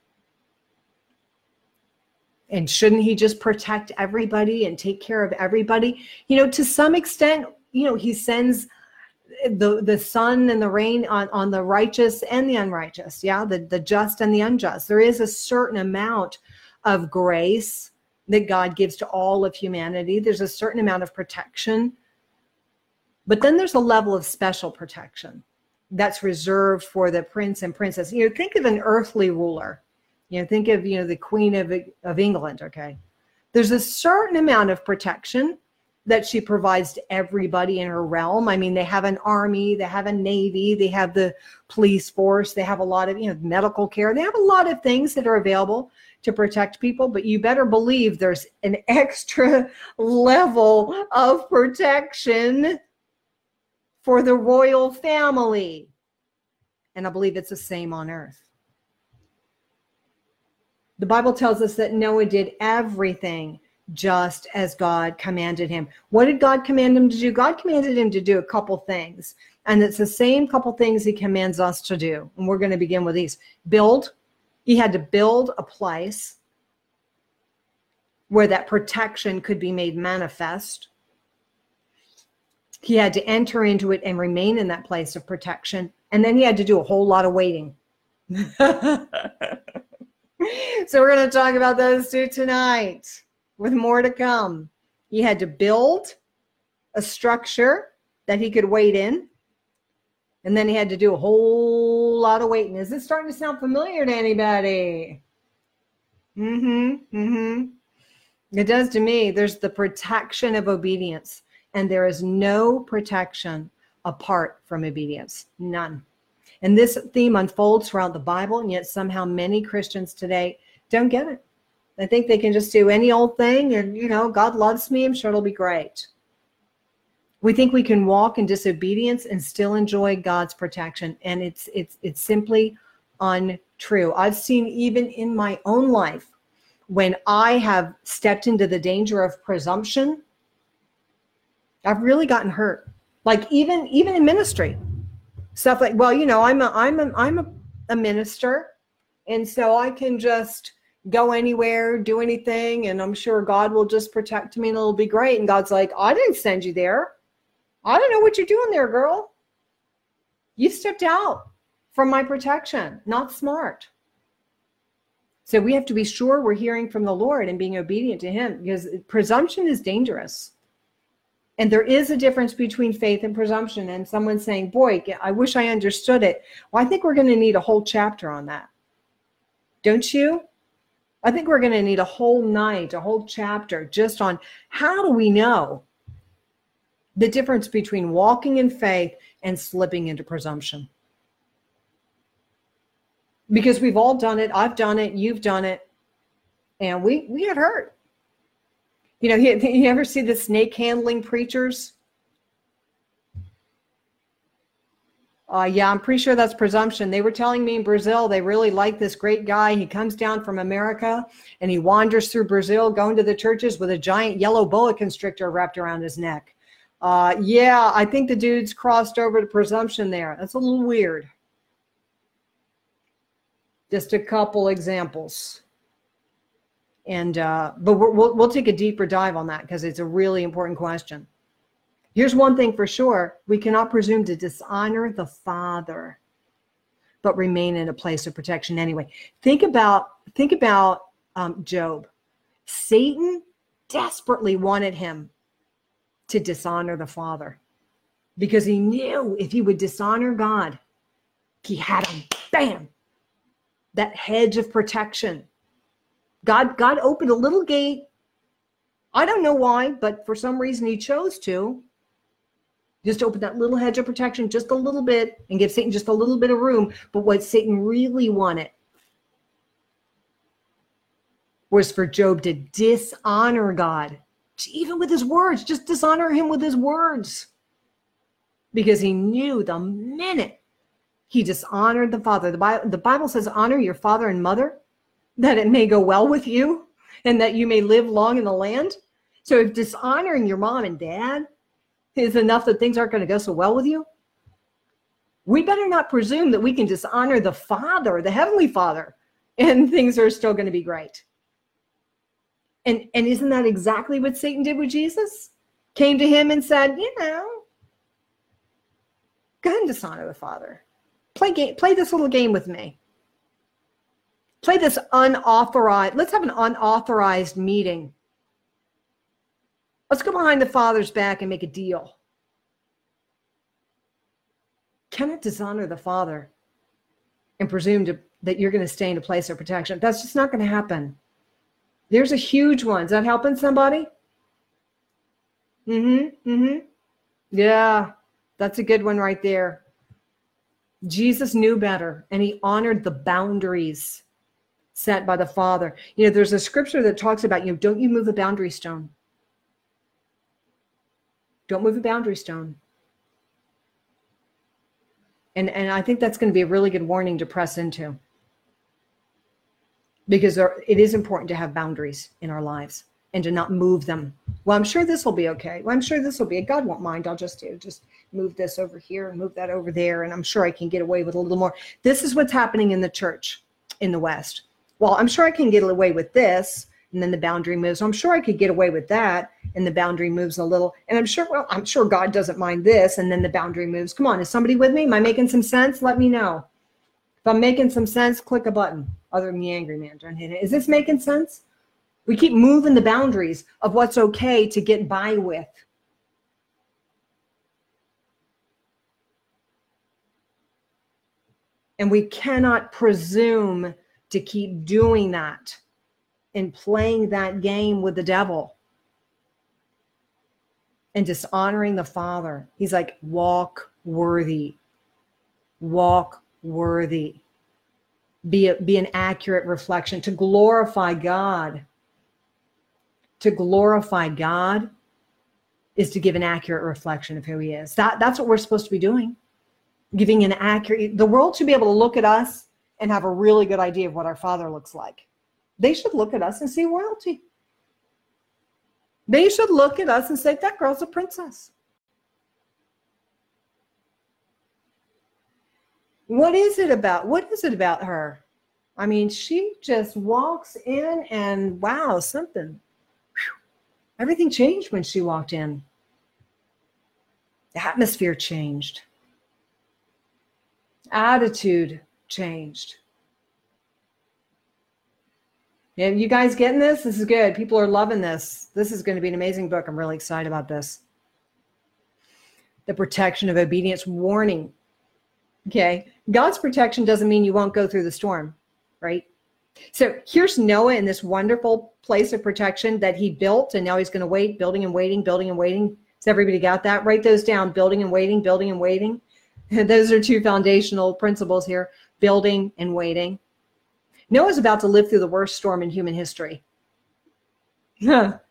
And shouldn't he just protect everybody and take care of everybody? To some extent, he sends the sun and the rain on the righteous and the unrighteous. Yeah, the just and the unjust. There is a certain amount of grace that God gives to all of humanity. There's a certain amount of protection. But then there's a level of special protection that's reserved for the prince and princess. Think of an earthly ruler. Think of, the Queen of England, okay? There's a certain amount of protection that she provides to everybody in her realm. I mean, they have an army, they have a navy, they have the police force, they have a lot of, medical care. They have a lot of things that are available to protect people, but you better believe there's an extra level of protection for the royal family. And I believe it's the same on earth. The Bible tells us that Noah did everything just as God commanded him. What did God command him to do? God commanded him to do a couple things. And it's the same couple things he commands us to do. And we're going to begin with these. Build. He had to build a place where that protection could be made manifest. He had to enter into it and remain in that place of protection. And then he had to do a whole lot of waiting. So we're going to talk about those two tonight, with more to come. He had to build a structure that he could wait in. And then he had to do a whole lot of waiting. Is this starting to sound familiar to anybody? It does to me. There's the protection of obedience. And there is no protection apart from obedience. None. And this theme unfolds throughout the Bible. And yet somehow many Christians today don't get it. I think they can just do any old thing and, God loves me. I'm sure it'll be great. We think we can walk in disobedience and still enjoy God's protection. And it's simply untrue. I've seen even in my own life, when I have stepped into the danger of presumption, I've really gotten hurt. Like even in ministry, stuff like, well, I'm a minister. And so I can just go anywhere, do anything, and I'm sure God will just protect me and it'll be great. And God's like, I didn't send you there. I don't know what you're doing there, girl. You stepped out from my protection. Not smart. So we have to be sure we're hearing from the Lord and being obedient to him, because presumption is dangerous. And there is a difference between faith and presumption. And someone saying, boy, I wish I understood it. Well, I think we're going to need a whole chapter on that. Don't you? I think we're going to need a whole night, a whole chapter just on how do we know the difference between walking in faith and slipping into presumption. Because we've all done it. I've done it. You've done it. And we get hurt. You ever see the snake handling preachers? Yeah, I'm pretty sure that's presumption. They were telling me in Brazil, they really like this great guy. He comes down from America and he wanders through Brazil, going to the churches with a giant yellow boa constrictor wrapped around his neck. Yeah, I think the dude's crossed over to presumption there. That's a little weird. Just a couple examples. And but we'll take a deeper dive on that because it's a really important question. Here's one thing for sure. We cannot presume to dishonor the Father, but remain in a place of protection anyway. Think about Job. Satan desperately wanted him to dishonor the Father because he knew if he would dishonor God, he had him. Bam! That hedge of protection. God opened a little gate. I don't know why, but for some reason he chose to. Just open that little hedge of protection just a little bit and give Satan just a little bit of room. But what Satan really wanted was for Job to dishonor God, even with his words, just dishonor him with his words. Because he knew the minute he dishonored the Father, the Bible says, honor your father and mother, that it may go well with you and that you may live long in the land. So if dishonoring your mom and dad is enough that things aren't going to go so well with you, we better not presume that we can dishonor the Father, the Heavenly Father, and things are still going to be great. And isn't that exactly what Satan did with Jesus? Came to him and said, go ahead and dishonor the Father. Play this little game with me. Play this unauthorized. Let's have an unauthorized meeting. Let's go behind the Father's back and make a deal. Cannot dishonor the Father and presume that you're going to stay in a place of protection. That's just not going to happen. There's a huge one. Is that helping somebody? Mm-hmm. Mm-hmm. Yeah, that's a good one right there. Jesus knew better, and he honored the boundaries set by the Father. There's a scripture that talks about, don't you move a boundary stone. Don't move a boundary stone. And I think that's going to be a really good warning to press into, because it is important to have boundaries in our lives and to not move them. Well, I'm sure this will be okay. Well, I'm sure this will be, God won't mind. I'll just move this over here and move that over there. And I'm sure I can get away with a little more. This is what's happening in the church in the West. Well, I'm sure I can get away with this. And then the boundary moves. I'm sure I could get away with that. And the boundary moves a little. And I'm sure God doesn't mind this. And then the boundary moves. Come on. Is somebody with me? Am I making some sense? Let me know. If I'm making some sense, click a button. Other than the angry man, don't hit it. Is this making sense? We keep moving the boundaries of what's okay to get by with. And we cannot presume to keep doing that and playing that game with the devil and dishonoring the Father. He's like, walk worthy. Walk worthy. Be an accurate reflection to glorify God. To glorify God is to give an accurate reflection of who he is. That's what we're supposed to be doing. Giving an accurate, the world should be able to look at us and have a really good idea of what our Father looks like. They should look at us and see royalty. They should look at us and say, that girl's a princess. What is it about her? I mean, she just walks in and wow, something. Everything changed when she walked in. The atmosphere changed. Attitude changed. Yeah, you guys getting this? This is good. People are loving this. This is going to be an amazing book. I'm really excited about this. The protection of obedience warning. Okay. God's protection doesn't mean you won't go through the storm, right? So here's Noah in this wonderful place of protection that he built, and now he's going to wait, building and waiting, building and waiting. Has everybody got that? Write those down, building and waiting, building and waiting. Those are two foundational principles here, building and waiting. Noah's about to live through the worst storm in human history. But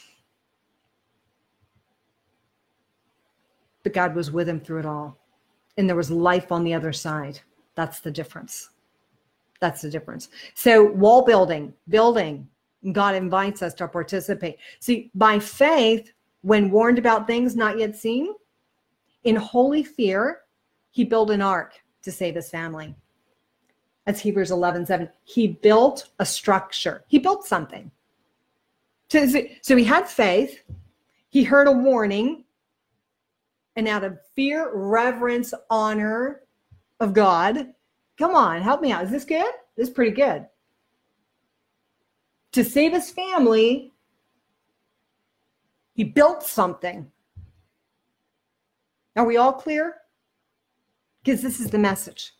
God was with him through it all. And there was life on the other side. That's the difference. That's the difference. So wall building, God invites us to participate. See, by faith, when warned about things not yet seen, in holy fear, he built an ark to save his family. That's Hebrews 11:7. He built a structure. He built something. So he had faith. He heard a warning. And out of fear, reverence, honor of God, come on, help me out. Is this good? This is pretty good. To save his family, he built something. Are we all clear? Because this is the message.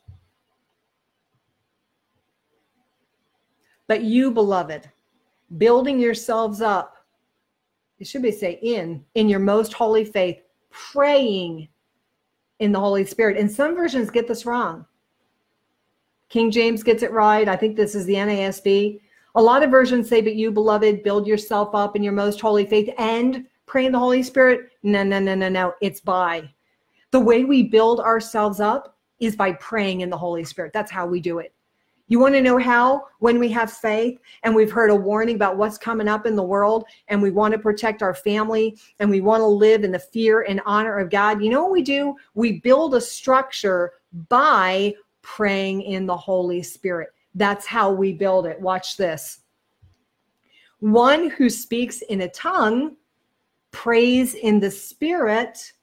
But you, beloved, building yourselves up, it should be say in your most holy faith, praying in the Holy Spirit. And some versions get this wrong. King James gets it right. I think this is the NASB. A lot of versions say, but you, beloved, build yourself up in your most holy faith and pray in the Holy Spirit. No. It's by. The way we build ourselves up is by praying in the Holy Spirit. That's how we do it. You want to know how? When we have faith and we've heard a warning about what's coming up in the world and we want to protect our family and we want to live in the fear and honor of God, you know what we do? We build a structure by praying in the Holy Spirit. That's how we build it. Watch this. One who speaks in a tongue, prays in the Spirit,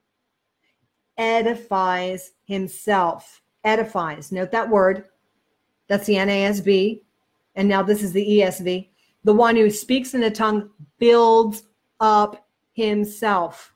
edifies himself. Edifies. Note that word. That's the NASB. And now this is the ESV. The one who speaks in a tongue builds up himself.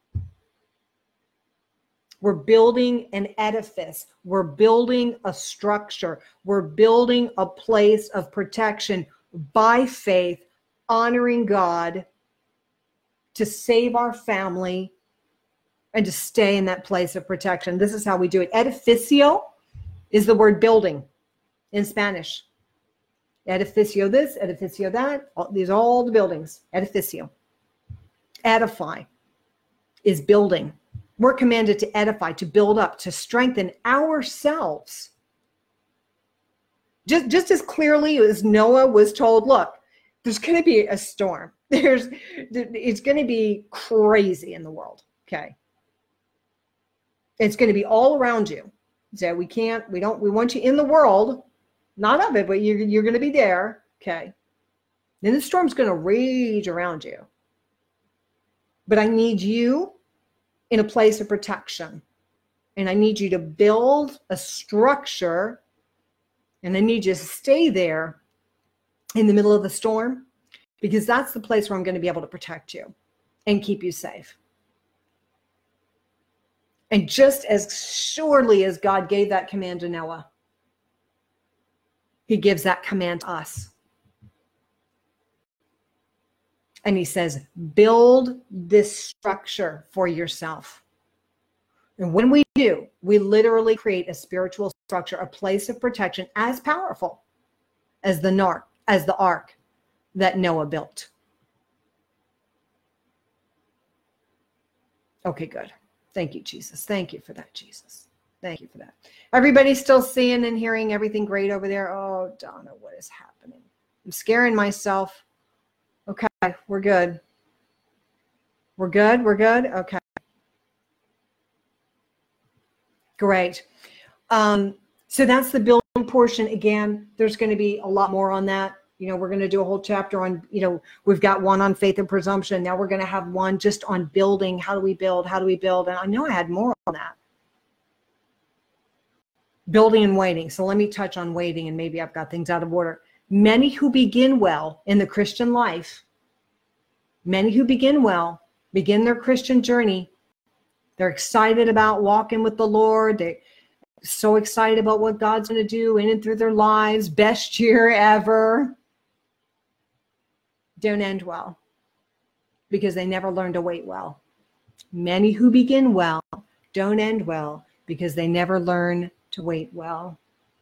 We're building an edifice. We're building a structure. We're building a place of protection by faith, honoring God to save our family and to stay in that place of protection. This is how we do it. Edificio is the word building in Spanish. Edificio this, edificio that. These are all the buildings. Edificio. Edify is building. We're commanded to edify, to build up, to strengthen ourselves. Just as clearly as Noah was told, look, there's going to be a storm. It's going to be crazy in the world. Okay. It's going to be all around you. So we want you in the world, not of it, but you're going to be there. Okay. Then the storm's going to rage around you. But I need you in a place of protection. And I need you to build a structure. And I need you to stay there in the middle of the storm, because that's the place where I'm going to be able to protect you and keep you safe. And just as surely as God gave that command to Noah, he gives that command to us. And he says, build this structure for yourself. And when we do, we literally create a spiritual structure, a place of protection as powerful as the ark that Noah built. Okay, good. Thank you, Jesus. Thank you for that, Jesus. Thank you for that. Everybody still seeing and hearing everything great over there? Oh, Donna, what is happening? I'm scaring myself. Okay, we're good. We're good? We're good? Okay. Great. So that's the building portion. Again, there's going to be a lot more on that. We're going to do a whole chapter on, we've got one on faith and presumption. Now we're going to have one just on building. How do we build? How do we build? And I know I had more on that. Building and waiting. So let me touch on waiting, and maybe I've got things out of order. Many who begin well in the Christian life, begin their Christian journey. They're excited about walking with the Lord. They're so excited about what God's going to do in and through their lives. Best year ever. Don't end well, because they never learn to wait well. Many who begin well don't end well, because they never learn to wait well.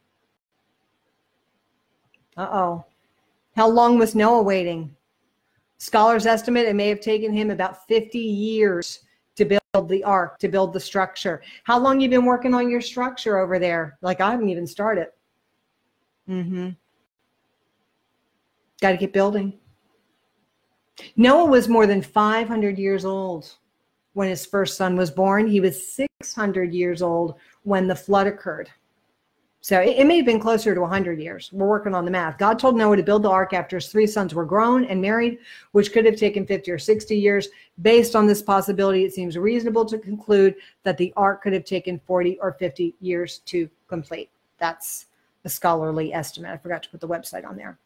Uh-oh. How long was Noah waiting? Scholars estimate it may have taken him about 50 years to build the ark, to build the structure. How long you been working on your structure over there? Like, I haven't even started. Got to get building. Noah was more than 500 years old when his first son was born. He was 600 years old when the flood occurred. So it may have been closer to 100 years. We're working on the math. God told Noah to build the ark after his 3 sons were grown and married, which could have taken 50 or 60 years. Based on this possibility, it seems reasonable to conclude that the ark could have taken 40 or 50 years to complete. That's the scholarly estimate. I forgot to put the website on there.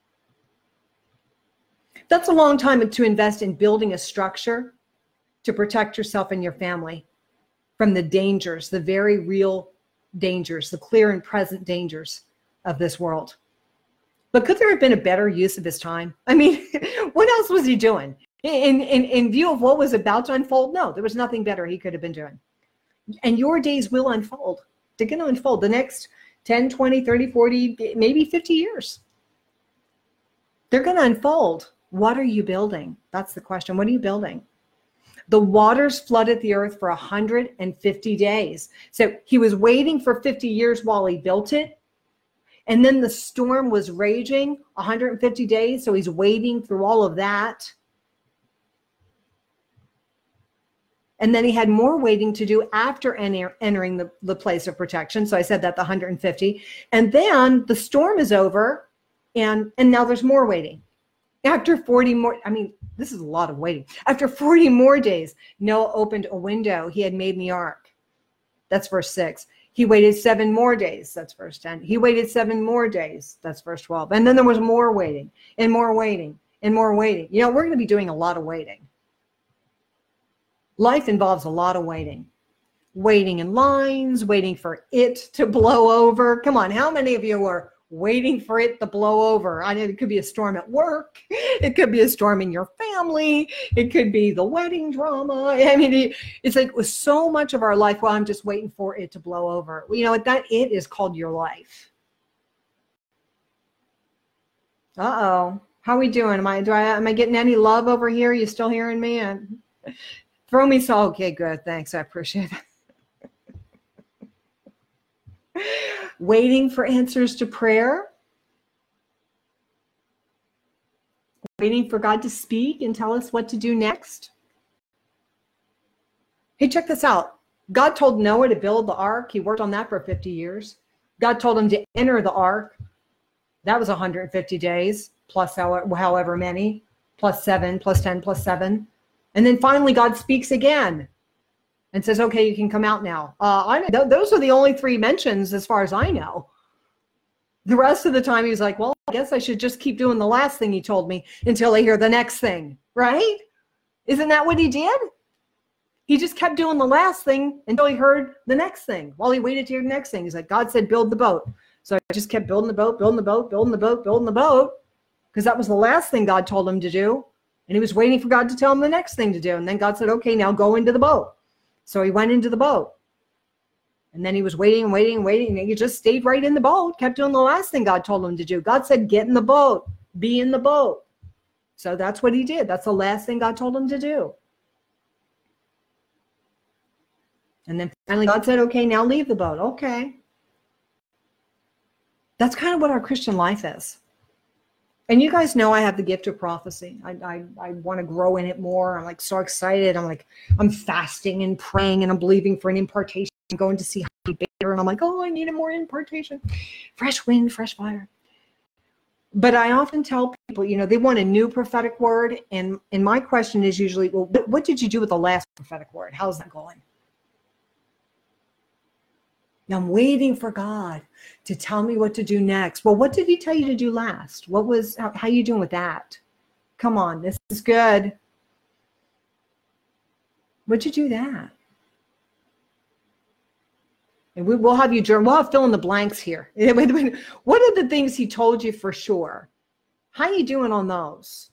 That's a long time to invest in building a structure to protect yourself and your family from the dangers, the very real dangers, the clear and present dangers of this world. But could there have been a better use of his time? I mean, what else was he doing? In view of what was about to unfold, no, there was nothing better he could have been doing. And your days will unfold. They're going to unfold the next 10, 20, 30, 40, maybe 50 years. They're going to unfold. What are you building? That's the question. What are you building? The waters flooded the earth for 150 days. So he was waiting for 50 years while he built it. And then the storm was raging 150 days. So he's waiting through all of that. And then he had more waiting to do after entering the place of protection. So I said that the 150. And then the storm is over. And now there's more waiting. After 40 more, this is a lot of waiting. After 40 more days, Noah opened a window he had made in the ark. That's verse 6. He waited 7 more days. That's verse 10. He waited 7 more days. That's verse 12. And then there was more waiting and more waiting and more waiting. We're going to be doing a lot of waiting. Life involves a lot of waiting. Waiting in lines, waiting for it to blow over. Come on, how many of you are waiting for it to blow over. I know it could be a storm at work. It could be a storm in your family. It could be the wedding drama. I mean, it's like with so much of our life, well, I'm just waiting for it to blow over. You know what? That it is called your life. Uh-oh. How are we doing? Am I getting any love over here? You still hearing me? Throw me so. Okay, good. Thanks. I appreciate it. Waiting for answers to prayer. Waiting for God to speak and tell us what to do next. Hey, check this out. God told Noah to build the ark. He worked on that for 50 years. God told him to enter the ark. That was 150 days, plus however many, plus 7, plus 10, plus 7. And then finally God speaks again and says, okay, you can come out now. Those are the only 3 mentions as far as I know. The rest of the time he was like, well, I guess I should just keep doing the last thing he told me until I hear the next thing, right? Isn't that what he did? He just kept doing the last thing until he heard the next thing. While he waited to hear the next thing, he's like, God said, build the boat. So I just kept building the boat, building the boat, building the boat, building the boat, because that was the last thing God told him to do. And he was waiting for God to tell him the next thing to do. And then God said, okay, now go into the boat. So he went into the boat. And then he was waiting and waiting and waiting. And he just stayed right in the boat, kept doing the last thing God told him to do. God said, get in the boat, be in the boat. So that's what he did. That's the last thing God told him to do. And then finally God said, okay, now leave the boat. Okay. That's kind of what our Christian life is. And you guys know I have the gift of prophecy. I want to grow in it more. I'm like so excited. I'm fasting and praying and I'm believing for an impartation. I'm going to see Honey Baker and I'm like, oh, I need a more impartation. Fresh wind, fresh fire. But I often tell people, they want a new prophetic word. And my question is usually, well, what did you do with the last prophetic word? How's that going? Now I'm waiting for God to tell me what to do next. Well, what did he tell you to do last? How are you doing with that? Come on, this is good. What'd you do that? And we'll have you journal. We'll have fill in the blanks here. What are the things he told you for sure? How are you doing on those?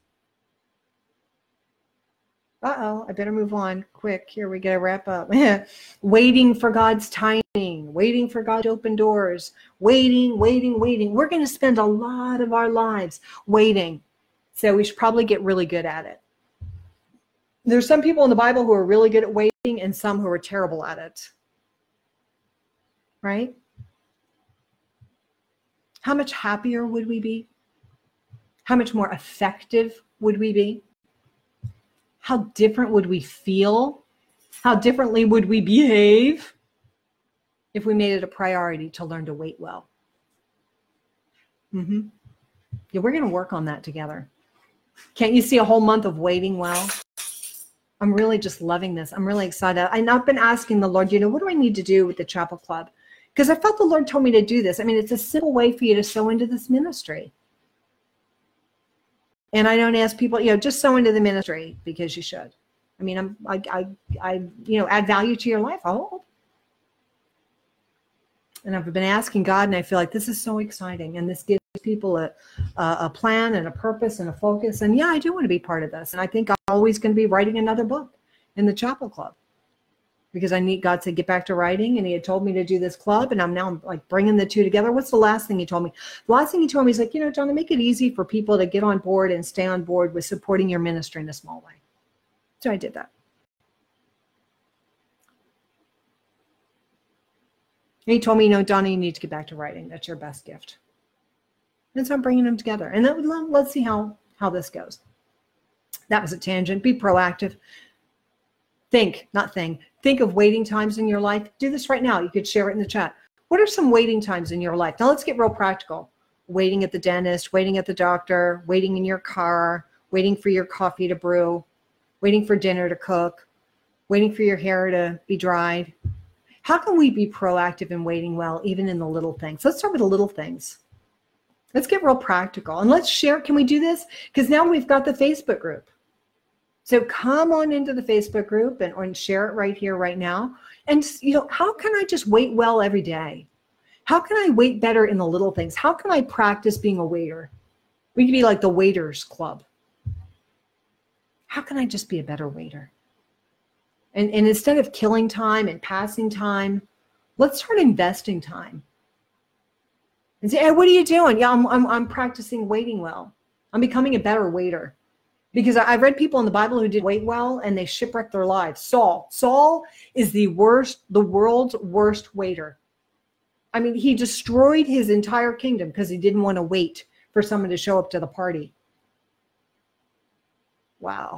Uh-oh, I better move on quick. Here we gotta wrap up. Waiting for God's timing, waiting for God to open doors, waiting. We're going to spend a lot of our lives waiting. So we should probably get really good at it. There's some people in the Bible who are really good at waiting and some who are terrible at it. Right? How much happier would we be? How much more effective would we be? How different would we feel? How differently would we behave if we made it a priority to learn to wait well? Yeah, we're going to work on that together. Can't you see a whole month of waiting well? I'm really just loving this. I'm really excited. I've been asking the Lord, what do I need to do with the Chapel Club? Because I felt the Lord told me to do this. I mean, it's a simple way for you to sow into this ministry. And I don't ask people, just sow into the ministry because you should. I mean, I add value to your life, I hope. And I've been asking God, and I feel like this is so exciting. And this gives people a plan and a purpose and a focus. And yeah, I do want to be part of this. And I think I'm always going to be writing another book in the Chapel Club. Because God said, get back to writing. And he had told me to do this club. And I'm now like bringing the two together. What's the last thing he told me? The last thing he told me is like, John, to make it easy for people to get on board and stay on board with supporting your ministry in a small way. So I did that. And he told me, Donna, you need to get back to writing. That's your best gift. And so I'm bringing them together. And let's see how this goes. That was a tangent. Be proactive. Think of waiting times in your life. Do this right now. You could share it in the chat. What are some waiting times in your life? Now let's get real practical. Waiting at the dentist, waiting at the doctor, waiting in your car, waiting for your coffee to brew, waiting for dinner to cook, waiting for your hair to be dried. How can we be proactive in waiting well, even in the little things? Let's start with the little things. Let's get real practical and let's share. Can we do this? Because now we've got the Facebook group. So come on into the Facebook group and share it right here, right now. And how can I just wait well every day? How can I wait better in the little things? How can I practice being a waiter? We could be like the waiters club. How can I just be a better waiter? And instead of killing time and passing time, let's start investing time. And say, hey, what are you doing? Yeah, I'm practicing waiting well. I'm becoming a better waiter. Because I've read people in the Bible who did wait well and they shipwrecked their lives. Saul is the world's worst waiter. I mean, he destroyed his entire kingdom because he didn't want to wait for someone to show up to the party. Wow.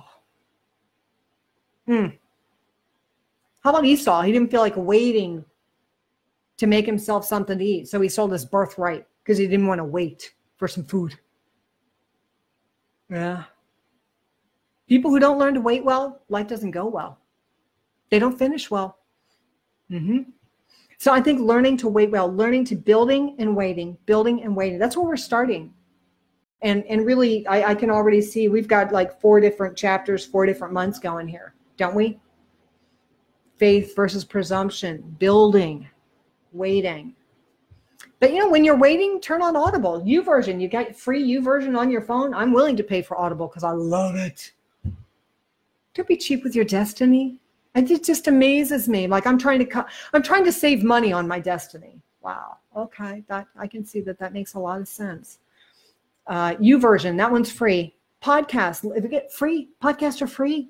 How about Esau? He didn't feel like waiting to make himself something to eat. So he sold his birthright because he didn't want to wait for some food. Yeah. People who don't learn to wait well, life doesn't go well. They don't finish well. So I think learning to wait well, learning to building and waiting, that's where we're starting. And really, I can already see we've got like 4 different chapters, 4 different months going here, don't we? Faith versus presumption, building, waiting. But when you're waiting, turn on Audible, YouVersion. You got free YouVersion on your phone. I'm willing to pay for Audible because I love it. Don't be cheap with your destiny. It just amazes me. Like I'm trying to save money on my destiny. Wow. Okay. I can see that makes a lot of sense. YouVersion, that one's free. Podcast, if you get free, podcasts are free.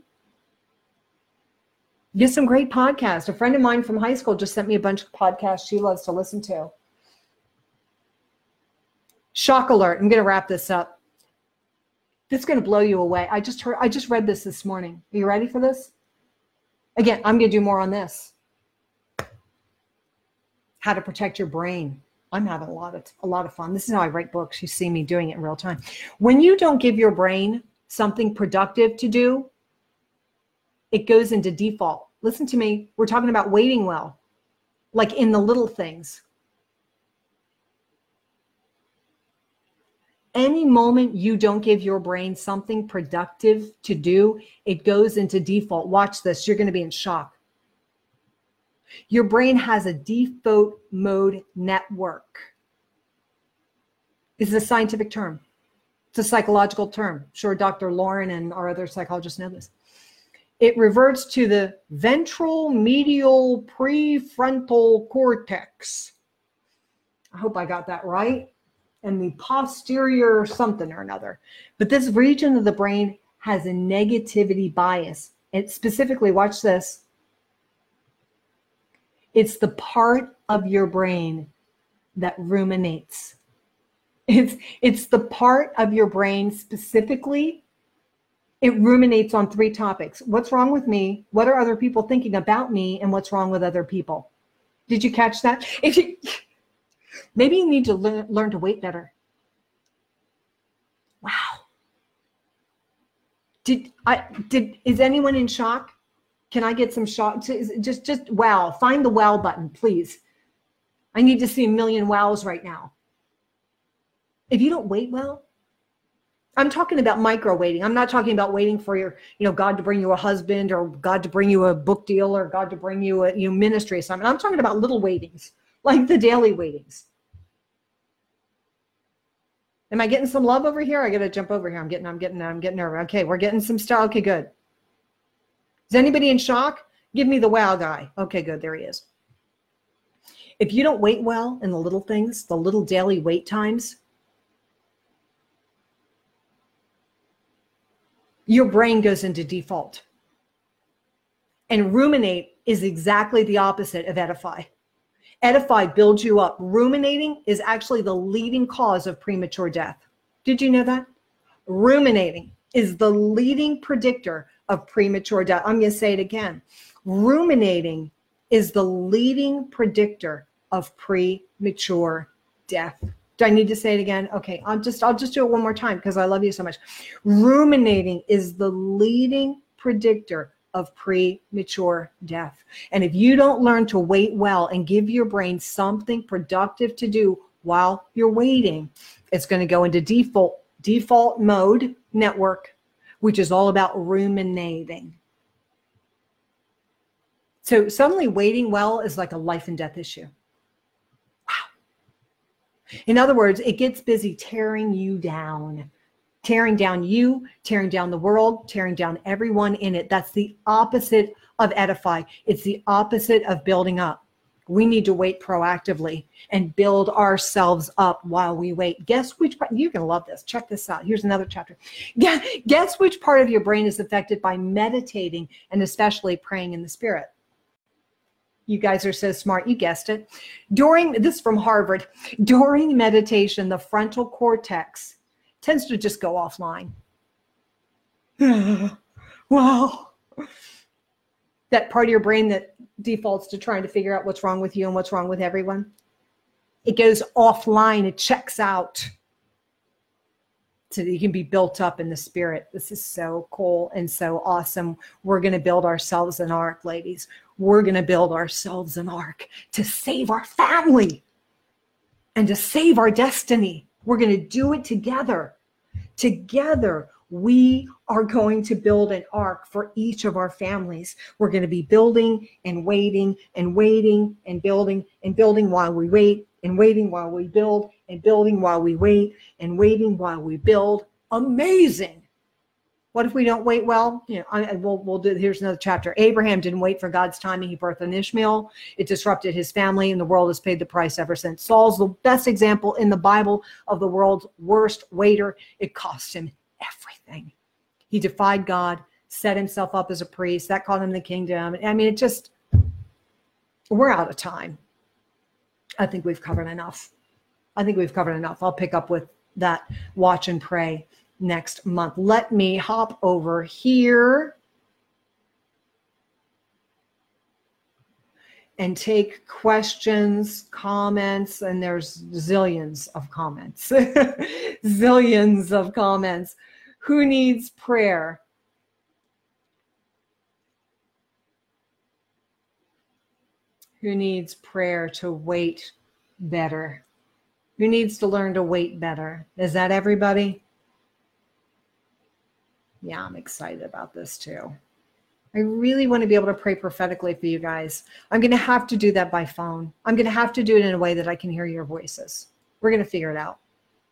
Get some great podcasts. A friend of mine from high school just sent me a bunch of podcasts she loves to listen to. Shock alert. I'm going to wrap this up. This is going to blow you away. I just read this morning. Are you ready for this? Again, I'm going to do more on this. How to protect your brain. I'm having a lot of fun. This is how I write books. You see me doing it in real time. When you don't give your brain something productive to do, it goes into default. Listen to me. We're talking about waiting well, like in the little things. Any moment you don't give your brain something productive to do, it goes into default. Watch this. You're going to be in shock. Your brain has a default mode network. This is a scientific term. It's a psychological term. I'm sure Dr. Lauren and our other psychologists know this. It reverts to the ventral medial prefrontal cortex. I hope I got that right. And the posterior something or another. But this region of the brain has a negativity bias. And specifically, watch this. It's the part of your brain that ruminates. It's the part of your brain specifically. It ruminates on 3 topics. What's wrong with me? What are other people thinking about me? And what's wrong with other people? Did you catch that? Maybe you need to learn to wait better. Wow. Is anyone in shock? Can I get some shock? Just wow. Find the wow button, please. I need to see a million wows right now. If you don't wait well, I'm talking about micro waiting. I'm not talking about waiting for your, God to bring you a husband or God to bring you a book deal or God to bring you a ministry assignment. I'm talking about little waitings, like the daily waitings. Am I getting some love over here? I got to jump over here. I'm getting nervous. Okay, we're getting some stuff. Okay, good. Is anybody in shock? Give me the wow guy. Okay, good. There he is. If you don't wait well in the little things, the little daily wait times, your brain goes into default. And ruminate is exactly the opposite of edify. Edify builds you up. Ruminating is actually the leading cause of premature death. Did you know that? Ruminating is the leading predictor of premature death. I'm going to say it again. Ruminating is the leading predictor of premature death. Do I need to say it again? Okay, I'll just do it one more time because I love you so much. Ruminating is the leading predictor of premature death. And if you don't learn to wait well and give your brain something productive to do while you're waiting, it's going to go into default mode network, which is all about ruminating. So suddenly waiting well is like a life and death issue. Wow. In other words, it gets busy tearing you down. Tearing down you, tearing down the world, tearing down everyone in it. That's the opposite of edify. It's the opposite of building up. We need to wait proactively and build ourselves up while we wait. Guess which part? You're going to love this. Check this out. Here's another chapter. Guess which part of your brain is affected by meditating and especially praying in the Spirit? You guys are so smart. You guessed it. This is from Harvard. During meditation, the frontal cortex tends to just go offline. Wow. That part of your brain that defaults to trying to figure out what's wrong with you and what's wrong with everyone. It goes offline. It checks out so that you can be built up in the Spirit. This is so cool and so awesome. We're going to build ourselves an ark, ladies. We're going to build ourselves an ark to save our family and to save our destiny. We're going to do it together. Together, we are going to build an ark for each of our families. We're going to be building and waiting and waiting and building while we wait and waiting while we build and building while we wait and waiting while we build. Amazing. What if we don't wait well? We'll do. Here's another chapter. Abraham didn't wait for God's timing. He birthed an Ishmael. It disrupted his family, and the world has paid the price ever since. Saul's the best example in the Bible of the world's worst waiter. It cost him everything. He defied God, set himself up as a priest. That called him the kingdom. I mean, we're out of time. I think we've covered enough. I'll pick up with that watch and pray next month. Let me hop over here and take questions, comments, and there's zillions of comments. Zillions of comments. Who needs prayer? Who needs prayer to wait better? Who needs to learn to wait better? Is that everybody? Yeah, I'm excited about this too. I really want to be able to pray prophetically for you guys. I'm going to have to do that by phone. I'm going to have to do it in a way that I can hear your voices. We're going to figure it out.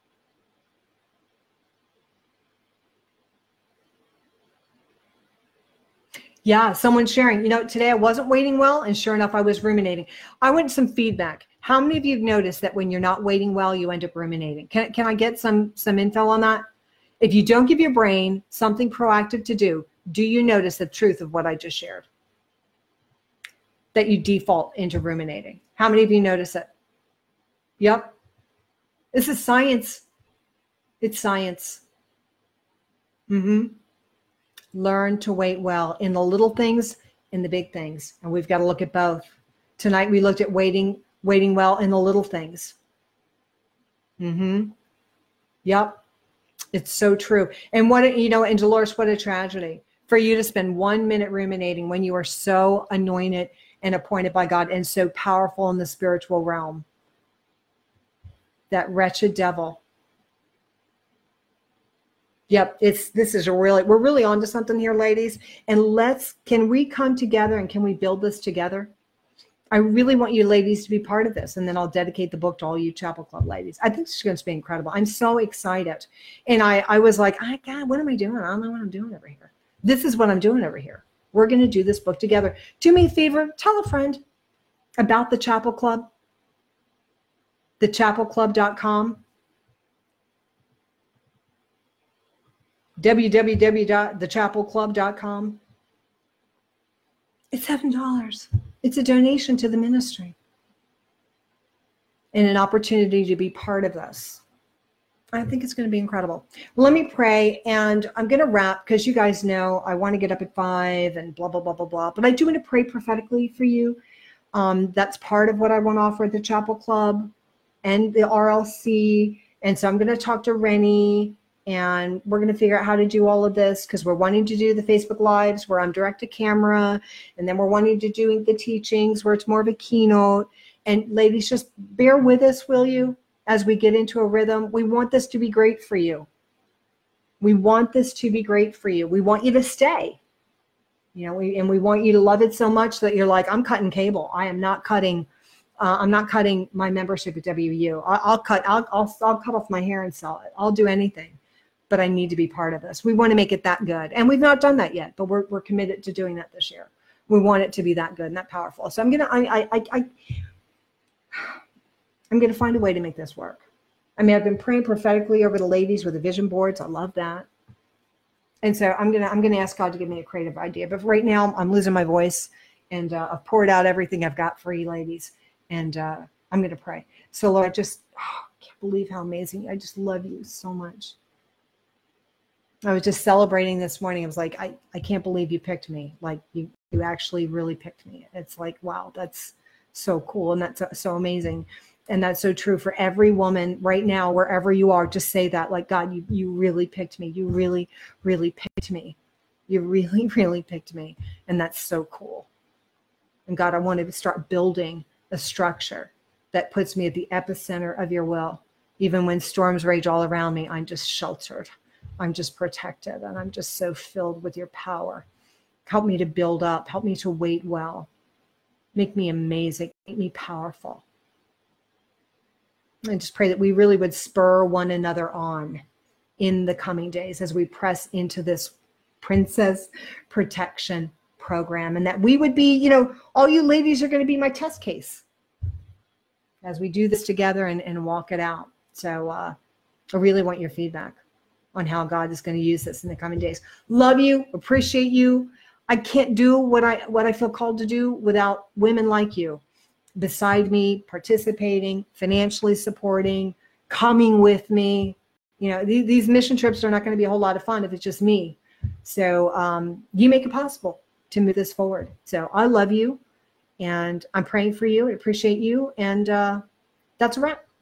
Yeah, someone's sharing. Today I wasn't waiting well, and sure enough, I was ruminating. I want some feedback. How many of you have noticed that when you're not waiting well, you end up ruminating? Can I get some info on that? If you don't give your brain something proactive to do you notice the truth of what I just shared? That you default into ruminating. How many of you notice it? Yep. This is science. It's science. Learn to wait well in the little things, in the big things. And we've got to look at both. Tonight we looked at waiting well in the little things. Yep. It's so true. And and Dolores, what a tragedy for you to spend 1 minute ruminating when you are so anointed and appointed by God and so powerful in the spiritual realm. That wretched devil. Yep. We're really onto something here, ladies. And can we come together and can we build this together? I really want you ladies to be part of this. And then I'll dedicate the book to all you Chapel Club ladies. I think this is going to be incredible. I'm so excited. And I was like, God, what am I doing? I don't know what I'm doing over here. This is what I'm doing over here. We're going to do this book together. Do me a favor. Tell a friend about the Chapel Club. thechapelclub.com. www.thechapelclub.com. It's $7. It's a donation to the ministry and an opportunity to be part of this. I think it's going to be incredible. Let me pray, and I'm going to wrap because you guys know I want to get up at 5 and blah, blah, blah, blah, blah. But I do want to pray prophetically for you. That's part of what I want to offer at the Chapel Club and the RLC. And so I'm going to talk to Rennie, and we're going to figure out how to do all of this because we're wanting to do the Facebook Lives where I'm direct to camera. And then we're wanting to do the teachings where it's more of a keynote. And ladies, just bear with us, will you? As we get into a rhythm, we want this to be great for you. We want this to be great for you. We want you to stay, and we want you to love it so much that you're like, I'm cutting cable. I am not cutting I'm not cutting my membership at WU. I'll cut off my hair and sell it. I'll do anything, but I need to be part of this. We want to make it that good. And we've not done that yet, but we're committed to doing that this year. We want it to be that good and that powerful. So I'm going to find a way to make this work. I mean, I've been praying prophetically over the ladies with the vision boards. I love that. And so I'm going to ask God to give me a creative idea. But right now I'm losing my voice, and I've poured out everything I've got for you ladies. And I'm going to pray. So Lord, I can't believe how amazing. I just love you so much. I was just celebrating this morning. I was like, I can't believe you picked me. Like you actually really picked me. It's like, wow, that's so cool. And that's so amazing. And that's so true for every woman right now, wherever you are. Just say that, like, God, you really picked me. You really, really picked me. You really, really picked me. And that's so cool. And God, I want to start building a structure that puts me at the epicenter of your will. Even when storms rage all around me, I'm just sheltered. I'm just protected, and I'm just so filled with your power. Help me to build up. Help me to wait well. Make me amazing. Make me powerful. And just pray that we really would spur one another on in the coming days as we press into this princess protection program, and that we would be, all you ladies are going to be my test case as we do this together and walk it out. So I really want your feedback on how God is going to use this in the coming days. Love you, appreciate you. I can't do what I feel called to do without women like you beside me, participating, financially supporting, coming with me. These mission trips are not going to be a whole lot of fun if it's just me. So you make it possible to move this forward. So I love you, and I'm praying for you. I appreciate you. And that's a wrap.